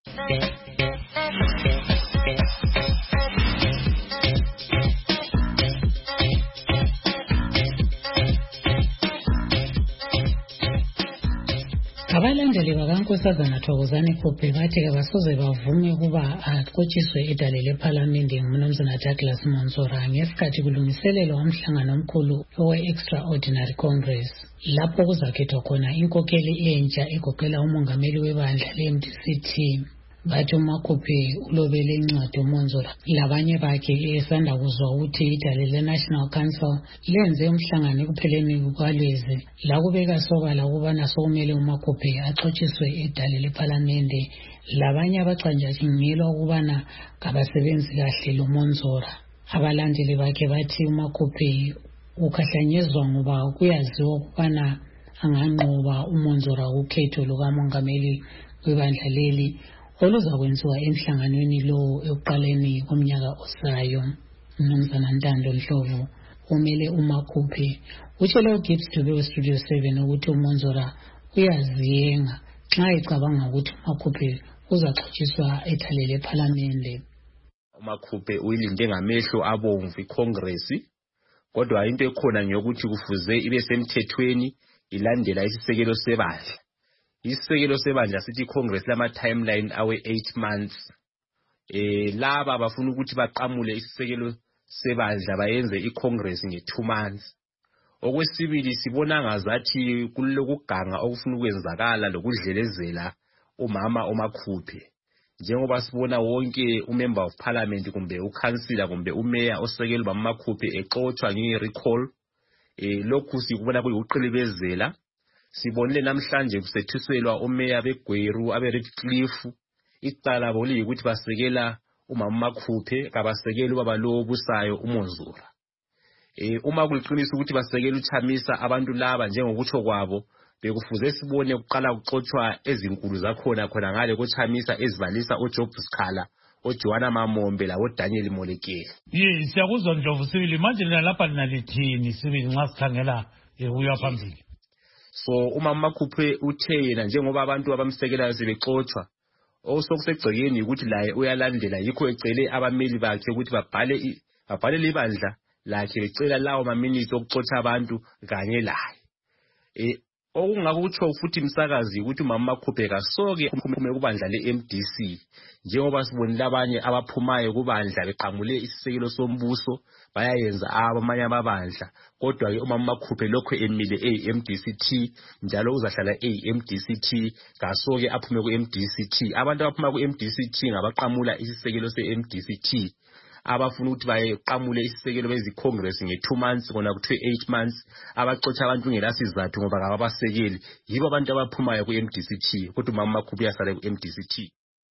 Abalandeli bakaNkosazana Thokozani Khuphe bathi kabasoze bavume ukuba axotshiswe edale lephalamende nguMnumzana Douglas Monsora ngesikhathi kulungiselelwa umhlangano omkhulu we-Extraordinary Congress lapho kuzakhethwa khona inkokeli entsha egoqela umongameli webandla le-MDC-T. Bathi uMakhuphe ulobele incwadi uMonsora labanye bakhe esanda kuzwa ukuthi idale le-National Council lenze umhlangano ekupheleni kukaLwezi la kubeka sobala ukubana sokumele uMakhuphe axotshiswe edale lephalamende labanye abacanjatshingelwa ukubana kabasebenzi kahle loMonsora. Abalandeli bakhe bathi uMakhuphe ukhahlanyezwa ngoba kuyaziwa ukubana anganqoba uMonsora ukhetho lukamongameli webandla leli oluzakwenziwa emhlanganweni lo ekuqaleni komnyaka osayo. Mnumzana Ntando Ndlovu umele uMakhuphe utshele uGibbs Dube weStudio 7 ukuthi uMonsora uyaziyenga xa ecabanga ukuthi uMakhuphe uzaxotshiswa edale lephalamende. uMakhuphe uyilinde ngamehlo abomvu iCongress, kodwa into ekhona ngiyokuthi kufuze ibe semthethweni ilandela isisekelo sebandla. Isisekelo sebandla sithi iCongress lama timeline awe 8 months. Laba bafuna ukuthi baqamule isisekelo sebandla bayenze iCongress nge2 months. Okwesibili sibona ngazathi kulokuganga okufuna ukwenzakala lokudlelezela umama uMakhuphe. Njengoba sibona wonke umember of parliament kumbe ukansila kumbe umayor osekeli bamakhuphe exothwa nge-recall. Lokhu sikubona kuyuqilibezela. Sibonile namhlanje kusethuselwa umayor beGweru abeRedcliffe icala boli ukuthi basekela umama Makhuphe kabasekeli ubaba lo obusayo uMonzura. Uma kuliqinisa ukuthi basekela uChamisa abantu laba njengokutsho kwabo bekufuze sibone ukuqala kuxothwa ezinkulu zakhona khona ngale koChamisa ezibalisa uJob Sikhala, oJohana Mamombe lawo Daniel Molekile. Siyakuzwa Ndlovu sibili manje lapha linalithini sibili nxa sikhangela uya phambili. So umama Makhuphe uthe yena njengoba abantu abamsekelayo sebexothwa osokusegcekeni ukuthi laye uyalandela yikho ecele abameli bakhe ukuthi babhale libandla lakhe becela lawo maminutes okuxotsha abantu kanye laye. Okungakutsho futhi umsakazi ukuthi umama Makhuphe kasoke uphume kubandla leMDC njengoba sibonile abanye abaphumayo kubandla beqamule isisekelo sombuso bayayenza abamanye amabandla, kodwa ke umama Makhuphe lokho emile eMDC-T njalo uzahlala eMDC-T kasoke aphume kuMDC-T. Abantu abaphuma kuMDC-T ngabaqamula isisekelo seMDC-T abafuna ukuthi bayeqamule isisekelo beziCongress nge2 months kona kuthiwe 8 months abaxotsha abantu ngelasizathu ngoba kababasekeli yibo abantu abaphumayo kuMDC-T kodwa umama Makhuphe uyasala kuMDC-T.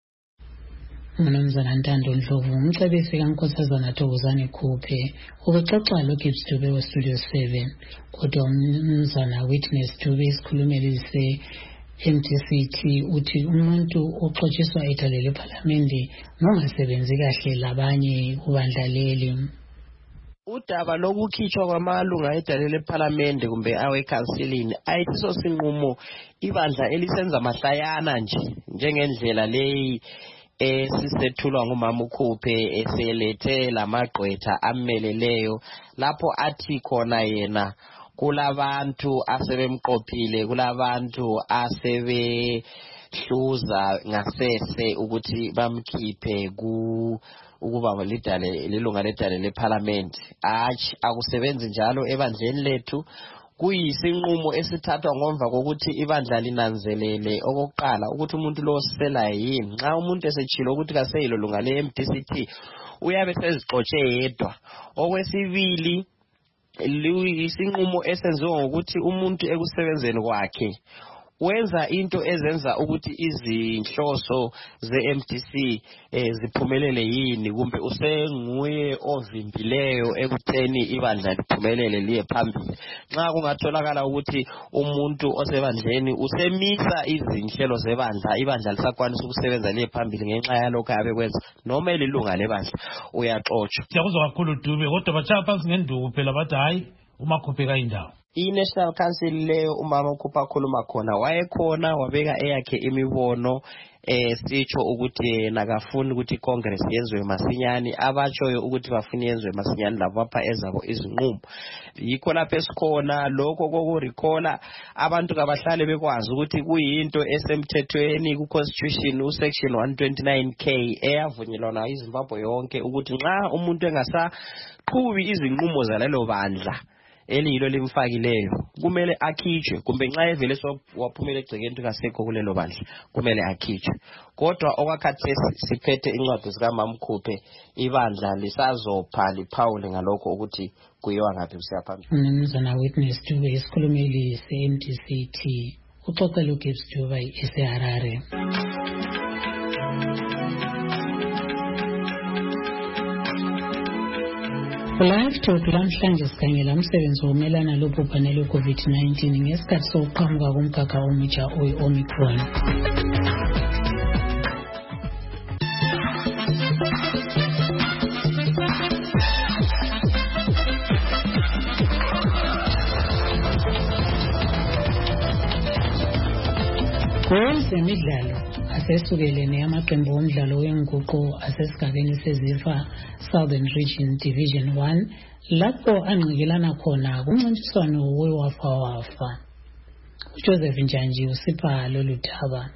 Mnumzana Ntando Ndlovu umcebisi kaNkosazana Thokozani Khuphe ubexoxa loGibbs Dube weStudio 7 kodwa umnumzana Witness Dube isikhulumeli MDC-T uthi umuntu oxotshiswa edale lephalamende nongasebenzi kahle labanye kubandla leli. Udaba lokukhitshwa kwamalunga edale lephalamende kumbe awekansilini ayisiso sinqumo ibandla elisenza mahlayana njengendlela leyi esisethulwa ngumama uKhuphe eselethe lamagqwetha ameleleyo lapho athi khona yena kulabantu asebemqophile, kulabantu asebehluza ngasese ukuthi bamkhiphe ukuba lilunga ledale leParliament. Akusebenzi njalo ebandleni lethu. Kuyisinqumo esithathwa ngomva kokuthi ibandla linanzelele okokuqala ukuthi umuntu lo sisela yini. Nxa umuntu esechilo ukuthi kaseyilo lunga leMDC-T uyabe sezixotshe yedwa. Okwesibili isinqumo esenziwa ngokuthi umuntu ekusebenzeni kwakhe wenza into ezenza ukuthi izinhloso ze-MDC ziphumelele yini kumbe usenguye ovimbileyo ekutheni ibandla liphumelele liye phambili. Nxa kungatholakala ukuthi umuntu osebandleni usemisa izinhlelo zebandla, ibandla lisakwanisa ukusebenza liye phambili ngenxa yalokho abekwenza, noma elilunga lebandla uyaxotshwa. Siyakuzwa kakhulu Dube, kodwa batshaya phansi ngenduku phela bathi hayi uMakhuphe indawo. I-National Council leyo umama ukhupha akhuluma khona wayekhona wabeka eyakhe imibono sitsho ukuthi nakafuni ukuthi iCongress yenzwe masinyane, abatshoyo ukuthi bafuna yenzwe masinyane labo bapha ezabo izinqumo. Yikho lapho esikhona lokho kokurecalla abantu kabahlale bekwazi ukuthi kuyinto esemthethweni ku-Constitution usection 129K eyavunyelwana iZimbabwe yonke ukuthi nxa umuntu engasaqhubi izinqumo zalelo bandla eliyilo limfakileyo kumele akhitshwe, kumbe nxa evele waphumela egcekeni kasekho kulelo bandla kumele akhitshwe. Kodwa okwakhathesi siphethe incwadi zikaMamkhuphe, ibandla lisazopha liphawule ngalokho ukuthi kuyiwa ngaphi kusiya phambili. Mnumzana Witness Dube, isikhulumeli se-MDC-T, uxoxela uGibbs Dube eseHarare. Live Talk lamhlanje sikhangela umsebenzi wokumelana lobhubhane lwe-COVID-19 ngesikhathi sokuqhamuka komkhakha omutsha oyi-Omicron. Kwezemidlalo asesukelene amaqembu omdlalo wenguqu asesigabeni sezifa Southern Region Division 1 lapho anqikelana khona kumncintiswano wewafa. uJoseph Njanji usipha lolu thaba.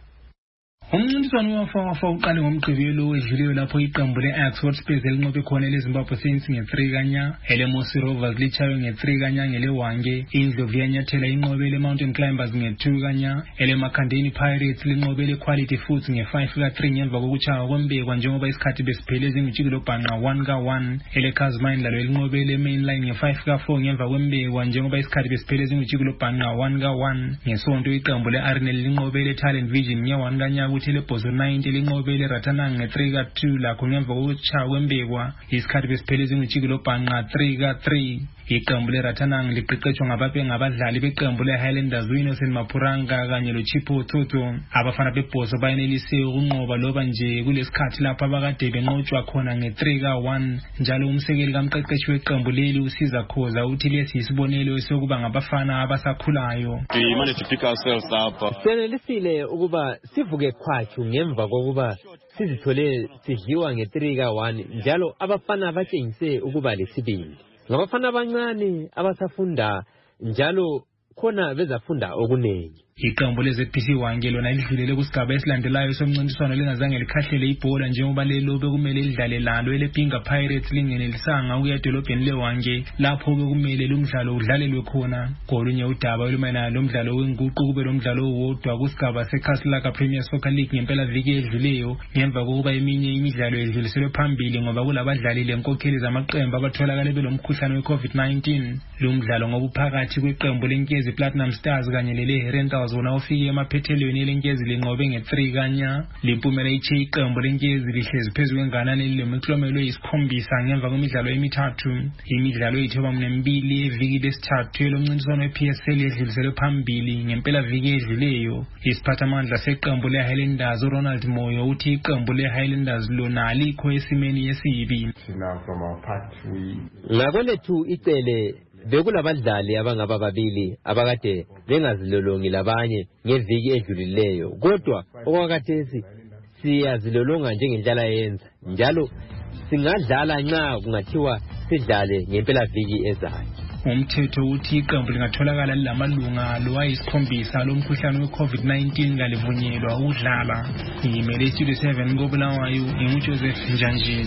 Umncintiswano wafa uqale ngomgqibelo wedlulile lapho iqembu le-Oxford Spurs elinqobe khona leZimbabwe Saints nge-3 kanya, eleMosi Rovers lichayo nge-3 kanya ngeleWange, iNdlovu yanyathela inqobe leMountain Climbers nge-2 kanya, eleMakhandeni Pirates linqobe leQuality Foods nge-5 ka-3 ngemva kokuchaya kwembekwa njengoba isikhathi besiphele ezingutshikilo bhanqa 1 ka-1, eleKazimine lalo elinqobe leMainline nge-5 ka-4 ngemva kwembekwa njengoba isikhathi besiphele ezingutshikilo bhanqa 1 ka-1. Ngesonto iqembu le-Arnel linqobe leTalent Vision nge-1 kanya Bozo 90 linqobele Ratanang nge-3 ka-2 lakho ngemva kokuchaya kwembekwa isikhathi besiphele ezingutshikilo bhanqa 3 ka-3. Iqembu leRatanang liqeqetshwa ngabadlali beqembu leHighlanders uInnocent Mapuranga kanye loChipho Toto. Abafana bebhozo bayenelise ukunqoba loba nje kulesikhathi lapho abakade benqotshwa khona nge-3 ka-1. Njalo umsekeli kamqeqeshi weqembu leli uSiza Khoza uthi lesi isibonelo sokuba ngabafana abasakhulayo. We managed to pick ourselves up. Senelisile ukuba sivuke khwatshu ngemva kokuba sizithole sidliwa nge-3 ka-1 njalo abafana batshengise ukuba lesibili. Ngabafana abancane abasafunda njalo khona bezafunda okuningi. Iqembu leZPC Wange lona lidlulele kusigaba esilandelayo somncintiswano lingazange likhahlele ibhola njengoba lelo bekumele lidlale lalo elePinga Pirates lingenelisanga ukuya edolobheni leWange lapho bekumele lumdlalo udlalelwe khona. Kolunye udaba olumayelana lomdlalo wenguqu kube lomdlalo owodwa kusigaba seKhasilaka Premier Soccer League ngempela viki edluleyo ngemva kokuba eminye imidlalo edluliselwe phambili ngoba kulabadlali lenkokheli zamaqembu abatholakala belomkhuhlane we-COVID-19. Lumdlalo ngobuphakathi kweqembu leNkezi Platinum Stars kanye leleHerentals wona ufike emaphethelweni eleNkezi linqobe nge-3 kanya. Limpumela iche iqembu leNkezi lihlezi phezu kwenganane lemiklomelo eyisikhombisa ngemva kwemidlalo emithathu. Imidlalo eyithoba mnembili eviki lesithathu elomncintiswano we-PSL edluliselwe phambili ngempela viki edluleyo. Isiphathamandla seqembu leHighlanders uRonald Moyo uthi iqembu leHighlanders lona alikho esimeni esibi. Ngakwelethu icele bekulabadlali abangaba babili abakade bengazilolongi labanye ngeviki edlulileyo, kodwa okwakhathesi siyazilolonga njengendlela yenza njalo singadlala nxa kungathiwa sidlale ngempela viki ezayo. Umthetho uthi iqembu lingatholakala lilamalunga ayisikhombisa lomkhuhlane we-COVID-19 ngalivunyelwa ukudlala. Ngimele Studio 7 koBulawayo nginguJoseph Njanjini.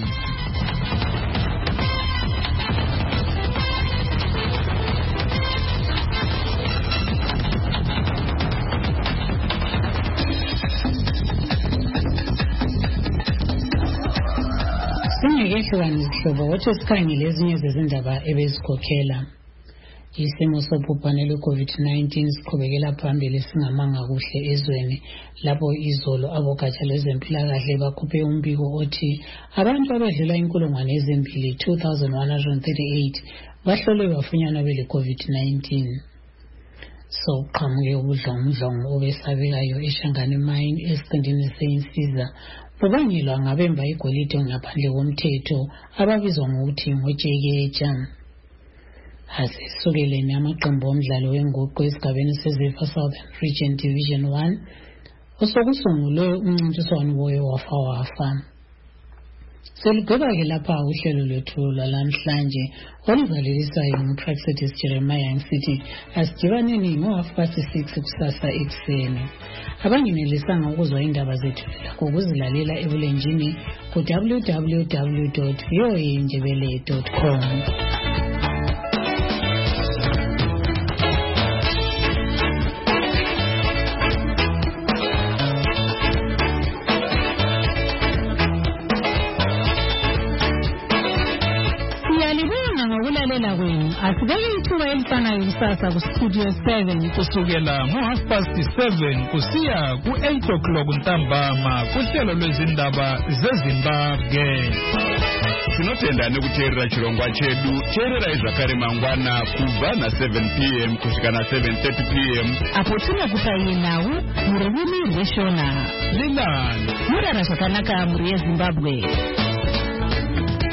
Singekehlukani izihlobo wathi sikhangele ezinye zezindaba ebezikhokhela. Isimo sobhubhane lwe-COVID-19 siqhubekela phambili singamanga kuhle ezweni lapho izolo abogatsha lwezempilakahle bakhuphe umbiko othi abantu abadlula 2,138 bahlolwe bafunyanwa bele-COVID-19. Soqhamuke ubudlongudlongo obesabekayo eShangane Mine esiqintini seyinsizwa bubangelwa ngabemba igolide ngaphandle komthetho ababizwa ngokuthi ngojekeja. Asisukeleni amaqembu omdlalo wenguqu esigabeni seZefa Southern Region Division 1 osokusungulwe umncintiswano woye wafa. Selugeba-ke lapha uhlelo lwethu lwalamhlanje oluzalelisayo nguPraxedis Jeremiah ngithi asidibaneni ngo-6:30 kusasa ekuseni. Abangenelisanga ukuzwa indaba zethu ngokuzilalela ebulenjini ku www.voandebele.com. Asibeke ithuba elifanayo kusasa kustudio 7 kusukela ngo-7:30 kusiya ku-8 o'clock ntambama kuhlelo lwezindaba zeZimbabwe. Tinotenda nekuteerera chirongwa chedu. Teerera zvakare mangwana kubva na7 p.m. kusvika na7:30 p.m. apo tinokupa yenhau mururimi rweshona. Lilani murara zvakanaka muri yeZimbabwe.